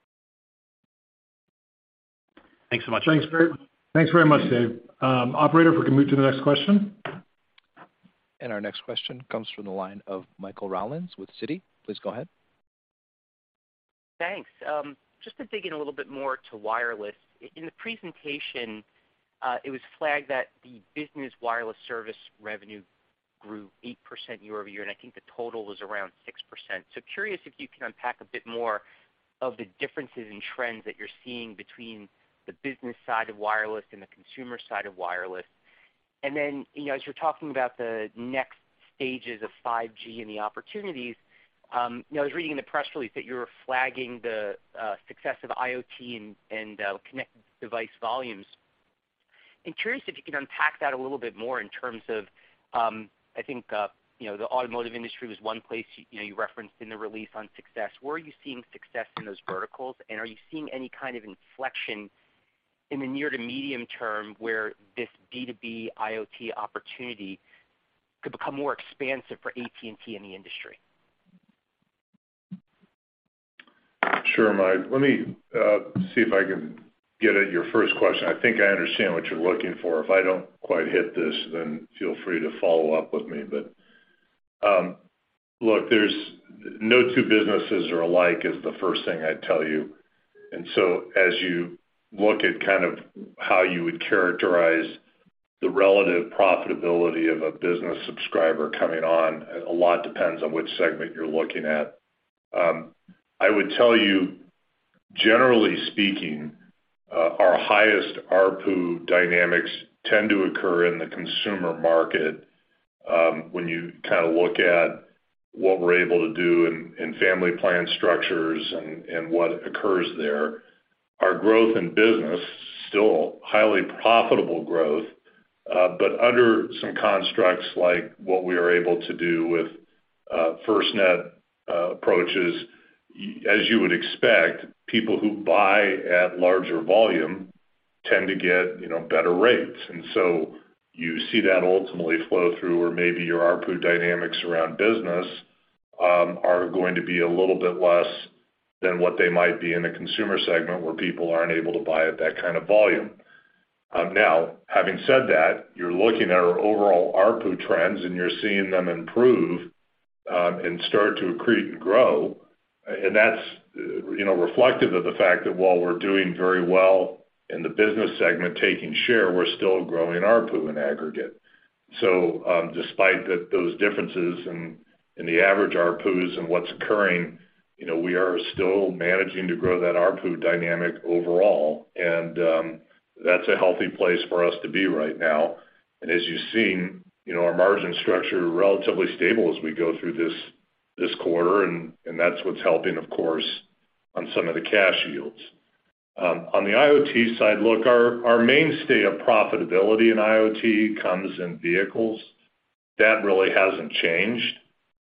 Thanks so much. Thanks very much, Dave. Operator, if we can move to the next question. And our next question comes from the line of Michael Rollins with Citi. Please go ahead. Thanks. Just to dig in a little bit more to wireless, in the presentation, it was flagged that the business wireless service revenue grew 8% year over year, and I think the total was around 6%. So curious if you can unpack a bit more of the differences in trends that you're seeing between the business side of wireless and the consumer side of wireless. And then, as you're talking about the next stages of 5G and the opportunities, I was reading in the press release that you were flagging the success of IoT and connected device volumes. And curious if you can unpack that a little bit more in terms of, I think the automotive industry was one place you referenced in the release on success. Where are you seeing success in those verticals, and are you seeing any kind of inflection in the near to medium term where this B2B IoT opportunity could become more expansive for AT&T in the industry? Sure, Mike. Let me see if I can get at your first question. I think I understand what you're looking for. If I don't quite hit this, then feel free to follow up with me. But look, there's no two businesses are alike is the first thing I'd tell you. And so as you look at kind of how you would characterize the relative profitability of a business subscriber coming on, a lot depends on which segment you're looking at. I would tell you, generally speaking, our highest ARPU dynamics tend to occur in the consumer market when you kind of look at what we're able to do in family plan structures and what occurs there. Our growth in business, still highly profitable growth, but under some constructs like what we are able to do with FirstNet approaches, as you would expect, people who buy at larger volume tend to get better rates. And so you see that ultimately flow through where maybe your ARPU dynamics around business are going to be a little bit less than what they might be in the consumer segment where people aren't able to buy at that kind of volume. Now, having said that, you're looking at our overall ARPU trends and you're seeing them improve and start to accrete and grow. And that's reflective of the fact that while we're doing very well in the business segment taking share, we're still growing ARPU in aggregate. So despite those differences in the average ARPUs and what's occurring, we are still managing to grow that ARPU dynamic overall, and that's a healthy place for us to be right now. And as you've seen, our margin structure relatively stable as we go through this quarter, and that's what's helping, of course, on some of the cash yields. On the IoT side, look, our mainstay of profitability in IoT comes in vehicles. That really hasn't changed.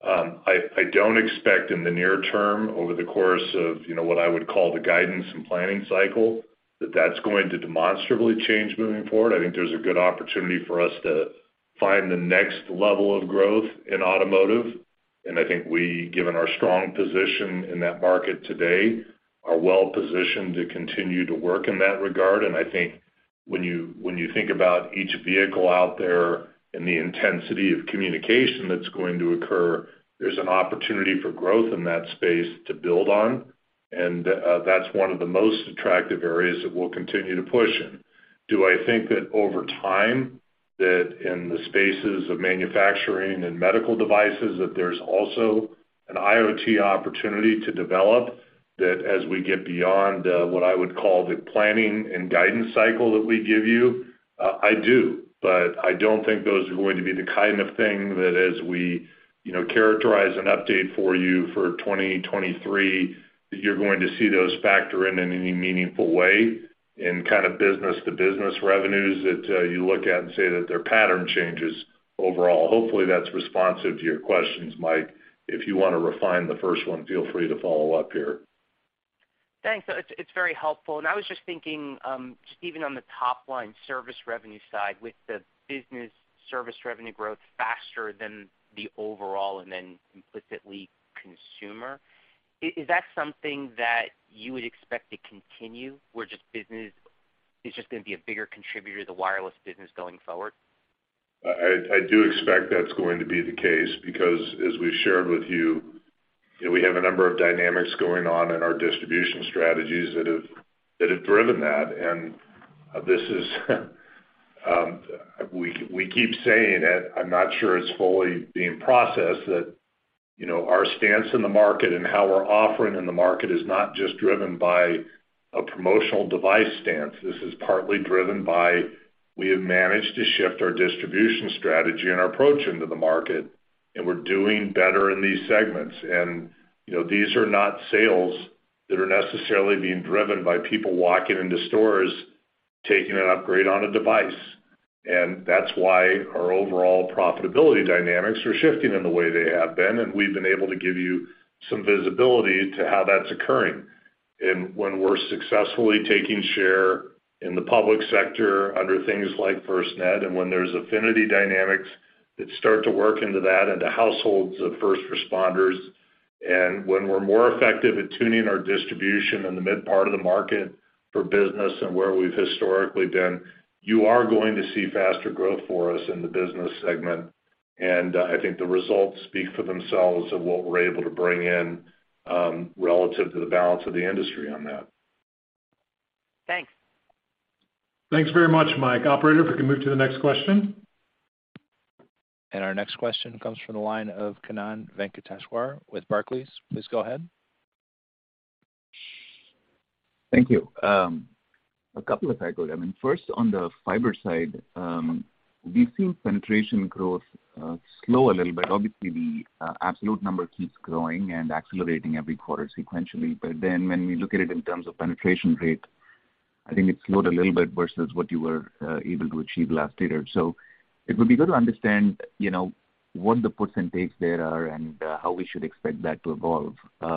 I don't expect in the near term, over the course of what I would call the guidance and planning cycle, that's going to demonstrably change moving forward. I think there's a good opportunity for us to find the next level of growth in automotive. And I think we, given our strong position in that market today, are well positioned to continue to work in that regard. And I think when you think about each vehicle out there and the intensity of communication that's going to occur, there's an opportunity for growth in that space to build on. And that's one of the most attractive areas that we'll continue to push in. Do I think that over time, that in the spaces of manufacturing and medical devices, that there's also an IoT opportunity to develop, that as we get beyond what I would call the planning and guidance cycle that we give you? I do, but I don't think those are going to be the kind of thing that as we characterize an update for you for 2023, that you're going to see those factor in any meaningful way in kind of business-to-business revenues that you look at and say that they're pattern changes overall. Hopefully that's responsive to your questions, Mike. If you want to refine the first one, feel free to follow up here. Thanks. It's very helpful. And I was just thinking, just even on the top line service revenue side, with the business service revenue growth faster than the overall and then implicitly consumer, is that something that you would expect to continue, where just business is just going to be a bigger contributor to the wireless business going forward? I do expect that's going to be the case because, as we've shared with you, we have a number of dynamics going on in our distribution strategies that have driven that. And this is, we keep saying it, I'm not sure it's fully being processed, that our stance in the market and how we're offering in the market is not just driven by a promotional device stance. This is partly driven by we have managed to shift our distribution strategy and our approach into the market, and we're doing better in these segments. And these are not sales that are necessarily being driven by people walking into stores, taking an upgrade on a device. And that's why our overall profitability dynamics are shifting in the way they have been, and we've been able to give you some visibility to how that's occurring. And when we're successfully taking share in the public sector under things like FirstNet, and when there's affinity dynamics that start to work into that, into households of first responders, and when we're more effective at tuning our distribution in the mid part of the market for business and where we've historically been, you are going to see faster growth for us in the business segment. And I think the results speak for themselves of what we're able to bring in relative to the balance of the industry on that. Thanks. Thanks very much, Mike. Operator, if we can move to the next question. And our next question comes from the line of Kannan Venkateshwar with Barclays. Please go ahead. Thank you. A couple if I could. I mean, first on the fiber side, we've seen penetration growth slow a little bit. Obviously, the absolute number keeps growing and accelerating every quarter sequentially. But then when we look at it in terms of penetration rate, I think it slowed a little bit versus what you were able to achieve last year. So it would be good to understand, what the puts and takes there are and how we should expect that to evolve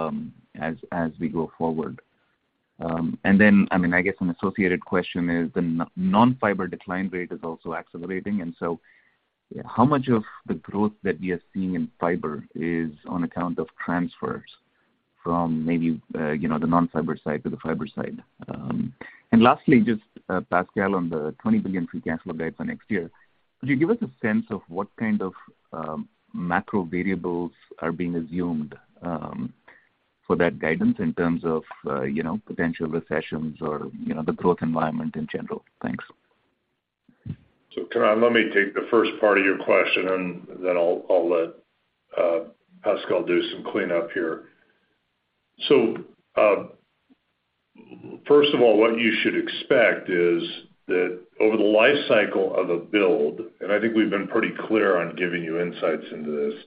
as we go forward. And then, I mean, I guess an associated question is the non-fiber decline rate is also accelerating. And so how much of the growth that we are seeing in fiber is on account of transfers from maybe, the non-fiber side to the fiber side? And lastly, just Pascal, on the $20 billion free cash flow guide for next year, could you give us a sense of what kind of macro variables are being assumed for that guidance in terms of, potential recessions or, the growth environment in general? Thanks. So, Kannan, let me take the first part of your question, and then I'll let Pascal do some cleanup here. So, first of all, what you should expect is that over the life cycle of a build, and I think we've been pretty clear on giving you insights into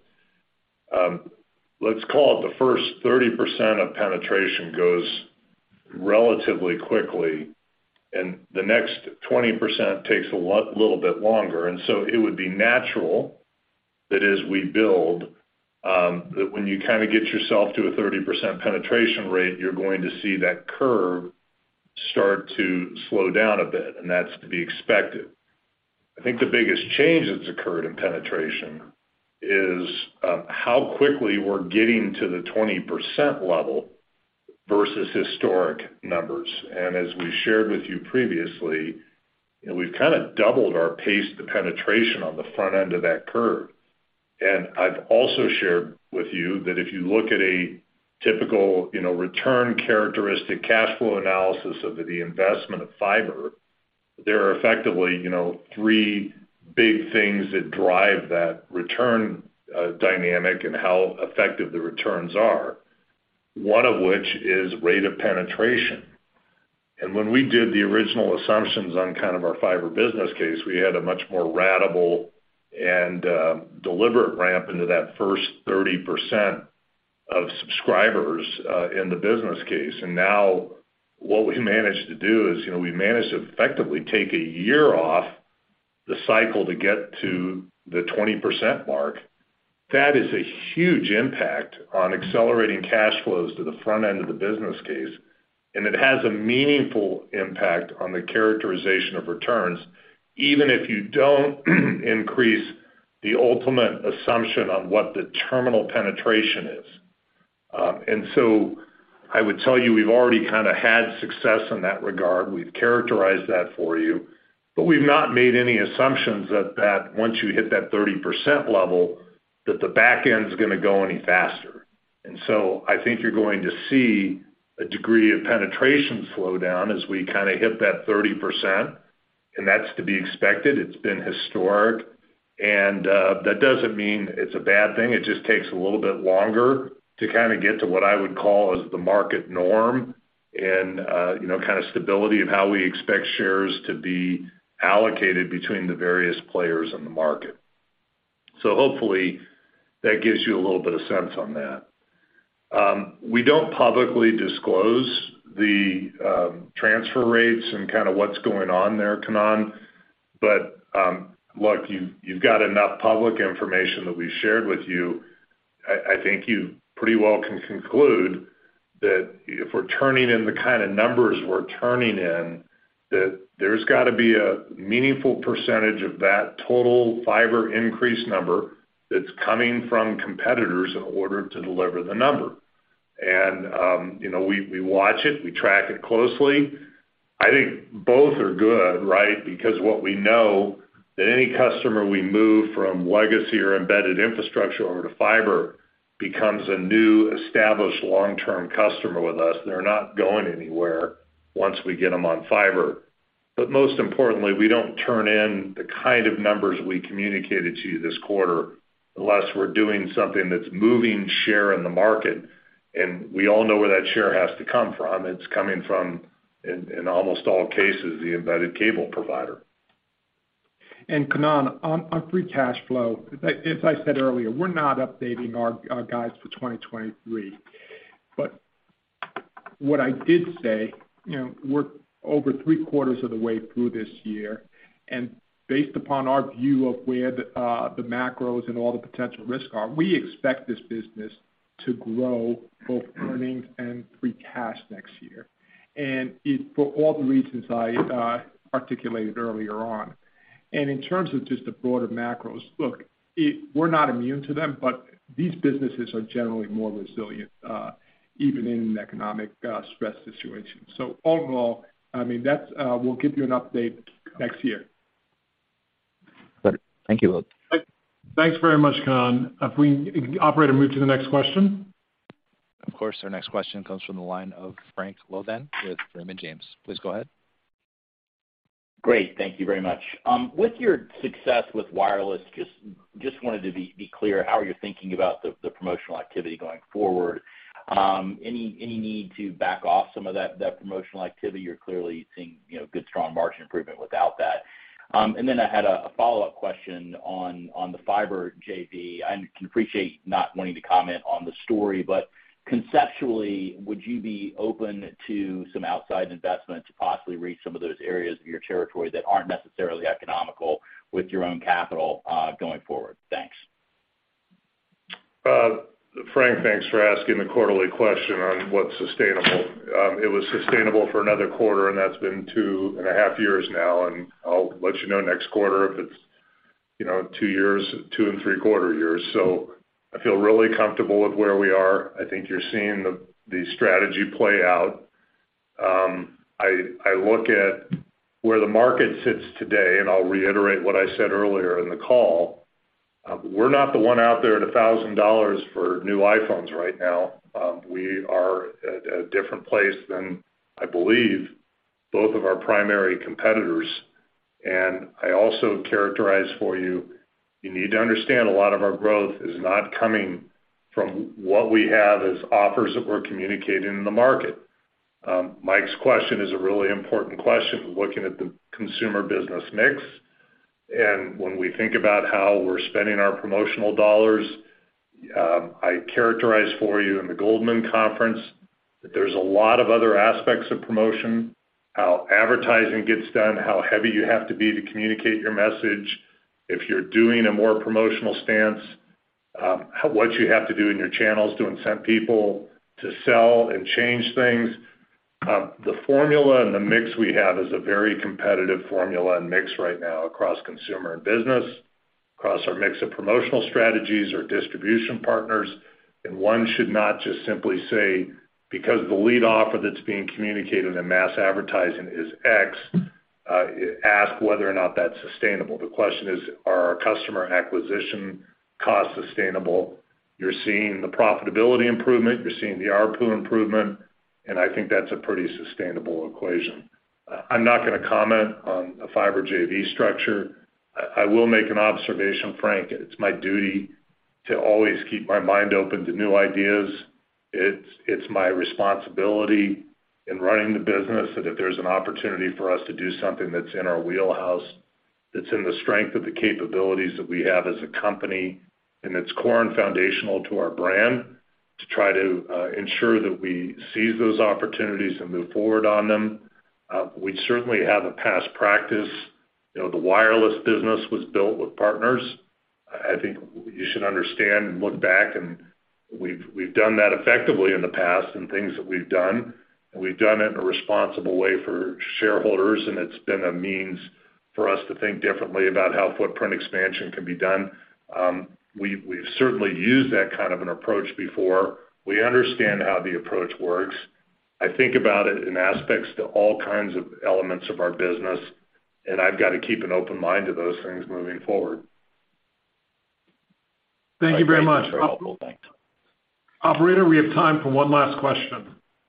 this, let's call it the first 30% of penetration goes relatively quickly, and the next 20% takes a little bit longer. And so it would be natural that as we build, that when you kind of get yourself to a 30% penetration rate, you're going to see that curve start to slow down a bit, and that's to be expected. I think the biggest change that's occurred in penetration is how quickly we're getting to the 20% level versus historic numbers. And as we shared with you previously, we've kind of doubled our pace to penetration on the front end of that curve. And I've also shared with you that if you look at a typical, return characteristic cash flow analysis of the investment of fiber, there are effectively, three big things that drive that return dynamic and how effective the returns are. One of which is rate of penetration. And when we did the original assumptions on kind of our fiber business case, we had a much more ratable and deliberate ramp into that first 30% of subscribers in the business case. And now what we managed to do is, we managed to effectively take a year off the cycle to get to the 20% mark. That is a huge impact on accelerating cash flows to the front end of the business case. And it has a meaningful impact on the characterization of returns, even if you don't increase the ultimate assumption on what the terminal penetration is. And so I would tell you we've already kind of had success in that regard. We've characterized that for you, but we've not made any assumptions that once you hit that 30% level, that the back end is going to go any faster. And so I think you're going to see a degree of penetration slow down as we kind of hit that 30%, and that's to be expected. It's been historic, and that doesn't mean it's a bad thing. It just takes a little bit longer to kind of get to what I would call as the market norm and, kind of stability of how we expect shares to be allocated between the various players in the market. So hopefully that gives you a little bit of sense on that. We don't publicly disclose the transfer rates and kind of what's going on there, Kannan, but Look, you've got enough public information that we've shared with you. I think you pretty well can conclude that if we're turning in the kind of numbers we're turning in, that there's got to be a meaningful percentage of that total fiber increase number that's coming from competitors in order to deliver the number. And, we watch it, we track it closely. I think both are good, right? Because what we know that any customer we move from legacy or embedded infrastructure over to fiber becomes a new established long-term customer with us. They're not going anywhere once we get them on fiber. But most importantly, we don't turn in the kind of numbers we communicated to you this quarter unless we're doing something that's moving share in the market. And we all know where that share has to come from. It's coming from, in almost all cases, the embedded cable provider. And Kanaan, on free cash flow, as I said earlier, we're not updating our guides for 2023. But what I did say, we're over 3/4 of the way through this year, and based upon our view of where the macros and all the potential risks are, we expect this business to grow both earnings and free cash next year. And for all the reasons I articulated earlier on. And in terms of just the broader macros, look, we're not immune to them, but these businesses are generally more resilient, even in an economic stress situation. So all in all, we'll give you an update next year. Good. Thank you both. Thanks very much, Kanaan. If we, operator, move to the next question. Of course, our next question comes from the line of Frank Louthan with Raymond James. Please go ahead. Great. Thank you very much. With your success with wireless, just wanted to be clear how you're thinking about the promotional activity going forward. Any need to back off some of that promotional activity? You're clearly seeing good, strong margin improvement without that. And then I had a follow-up question on the fiber JV. I can appreciate not wanting to comment on the story, but conceptually, would you be open to some outside investment to possibly reach some of those areas of your territory that aren't necessarily economical with your own capital going forward? Thanks. Frank, thanks for asking the quarterly question on what's sustainable. It was sustainable for another quarter, and that's been 2.5 years now, and I'll let you know next quarter if it's 2 years, 2 3/4 years. So I feel really comfortable with where we are. I think you're seeing the strategy play out. I look at where the market sits today, and I'll reiterate what I said earlier in the call. We're not the one out there at $1,000 for new iPhones right now. We are at a different place than, I believe, both of our primary competitors. And I also characterize for you, you need to understand a lot of our growth is not coming from what we have as offers that we're communicating in the market. Mike's question is a really important question, looking at the consumer business mix. And when we think about how we're spending our promotional dollars, I characterize for you in the Goldman Conference that there's a lot of other aspects of promotion, how advertising gets done, how heavy you have to be to communicate your message. If you're doing a more promotional stance, what you have to do in your channels to incent people to sell and change things. The formula and the mix we have is a very competitive formula and mix right now across consumer and business, across our mix of promotional strategies or distribution partners. And one should not just simply say, because the lead offer that's being communicated in mass advertising is X, ask whether or not that's sustainable. The question is, are our customer acquisition costs sustainable? You're seeing the profitability improvement, you're seeing the ARPU improvement, and I think that's a pretty sustainable equation. I'm not going to comment on a fiber JV structure. I will make an observation, Frank. It's my duty to always keep my mind open to new ideas. It's my responsibility in running the business that if there's an opportunity for us to do something that's in our wheelhouse, that's in the strength of the capabilities that we have as a company, and it's core and foundational to our brand, to try to ensure that we seize those opportunities and move forward on them. We certainly have a past practice The wireless business was built with partners. I think you should understand and look back, and we've done that effectively in the past and things that we've done, and we've done it in a responsible way for shareholders, and it's been a means for us to think differently about how footprint expansion can be done. We've certainly used that kind of an approach before. We understand how the approach works. I think about it in aspects to all kinds of elements of our business, and I've got to keep an open mind to those things moving forward. Thank you very much. That's very helpful. Thanks. Operator, we have time for one last question.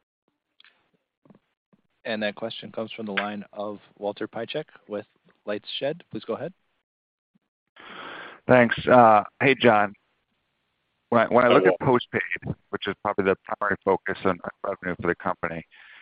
And that question comes from the line of Walter Piecyk with LightShed. Please go ahead. Thanks. Hey, John. When I look at postpaid, which is probably the primary focus on revenue for the company,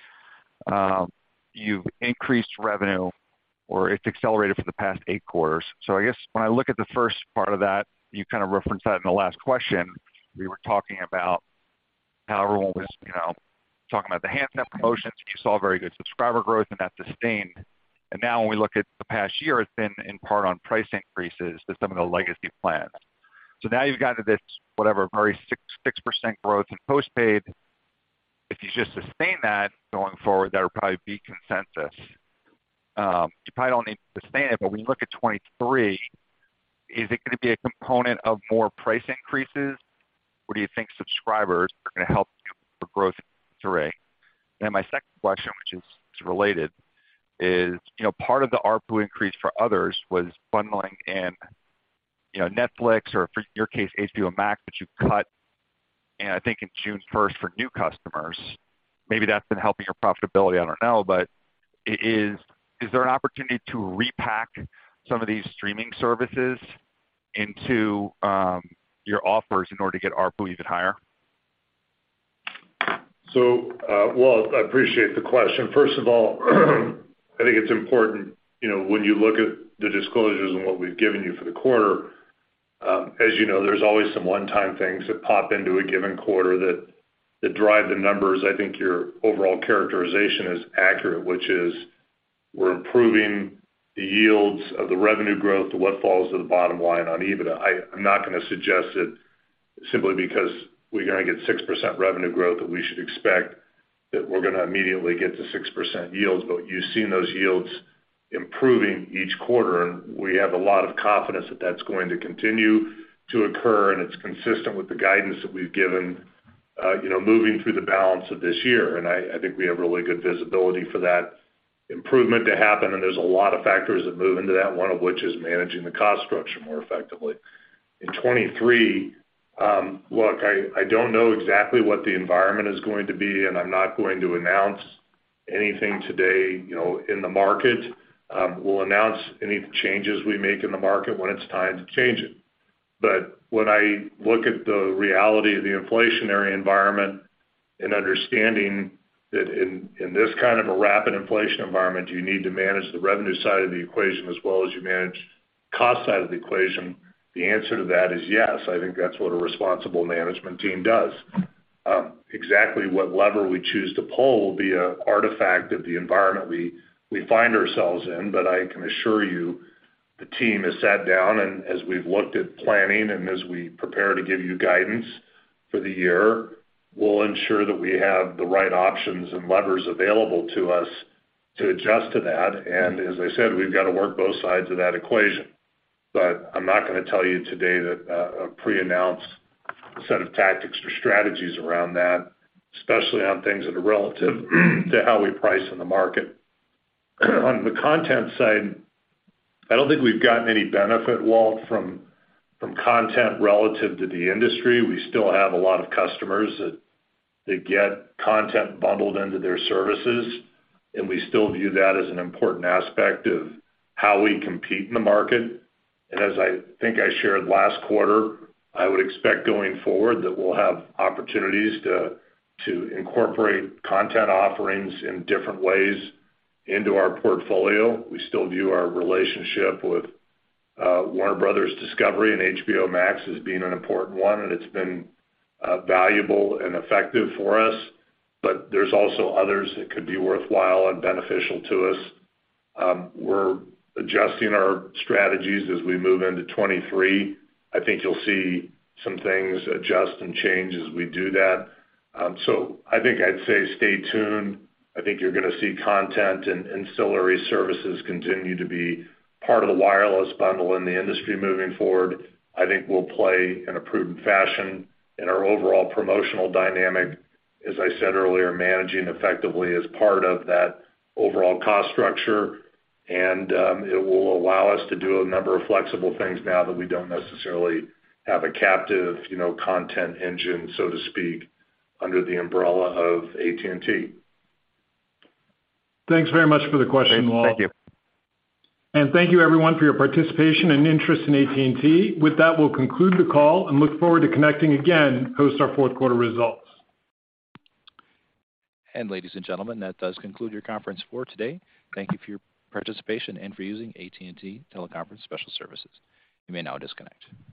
you've increased revenue, or it's accelerated for the past 8 quarters. So I guess when I look at the first part of that, you kind of referenced that in the last question. We were talking about how everyone was, talking about the handset promotions. You saw very good subscriber growth, and that sustained. And now when we look at the past year, it's been in part on price increases to some of the legacy plans. So now you've got to this, very 6% growth in postpaid. If you just sustain that going forward, that would probably be consensus. You probably don't need to sustain it, but when you look at 23, is it going to be a component of more price increases, or do you think subscribers are going to help you for growth in 23? And then my second question, which is related, is, part of the ARPU increase for others was bundling in, Netflix, or for your case, HBO Max, which you cut, and I think in June 1st for new customers. Maybe that's been helping your profitability, I don't know, but is there an opportunity to repack some of these streaming services into your offers in order to get ARPU even higher? So, I appreciate the question. First of all, I think it's important, when you look at the disclosures and what we've given you for the quarter, as you know, there's always some one-time things that pop into a given quarter that drive the numbers. I think your overall characterization is accurate, which is we're improving the yields of the revenue growth to what falls to the bottom line on EBITDA. I'm not going to suggest that simply because we're going to get 6% revenue growth that we should expect that we're going to immediately get to 6% yields, but you've seen those yields improving each quarter, and we have a lot of confidence that that's going to continue to occur, and it's consistent with the guidance that we've given, moving through the balance of this year. And I think we have really good visibility for that improvement to happen, and there's a lot of factors that move into that, one of which is managing the cost structure more effectively. In 23, look, I don't know exactly what the environment is going to be, and I'm not going to announce anything today, in the market. We'll announce any changes we make in the market when it's time to change it. But when I look at the reality of the inflationary environment and understanding that in this kind of a rapid inflation environment, you need to manage the revenue side of the equation as well as you manage cost side of the equation, the answer to that is yes. I think that's what a responsible management team does. Exactly what lever we choose to pull will be an artifact of the environment we find ourselves in, but I can assure you the team has sat down, and as we've looked at planning and as we prepare to give you guidance for the year, we'll ensure that we have the right options and levers available to us to adjust to that. And as I said, we've got to work both sides of that equation. But I'm not going to tell you today that a pre-announced set of tactics or strategies around that, especially on things that are relative to how we price in the market. On the content side, I don't think we've gotten any benefit, Walt, from content relative to the industry. We still have a lot of customers that get content bundled into their services, and we still view that as an important aspect of how we compete in the market. And as I think I shared last quarter, I would expect going forward that we'll have opportunities to incorporate content offerings in different ways into our portfolio. We still view our relationship with Warner Brothers Discovery and HBO Max as being an important one, and it's been valuable and effective for us. But there's also others that could be worthwhile and beneficial to us. We're adjusting our strategies as we move into 23. I think you'll see some things adjust and change as we do that. So I think I'd say stay tuned. I think you're gonna see content and ancillary services continue to be part of the wireless bundle in the industry moving forward. I think we'll play in a prudent fashion in our overall promotional dynamic, as I said earlier, managing effectively as part of that overall cost structure. And it will allow us to do a number of flexible things now that we don't necessarily have a captive, content engine, so to speak, under the umbrella of AT&T. Thanks very much for the question, Walt. Thank you. And thank you, everyone, for your participation and interest in AT&T. With that, we'll conclude the call and look forward to connecting again post our fourth quarter results. And ladies and gentlemen, that does conclude your conference for today. Thank you for your participation and for using AT&T Teleconference Special Services. You may now disconnect.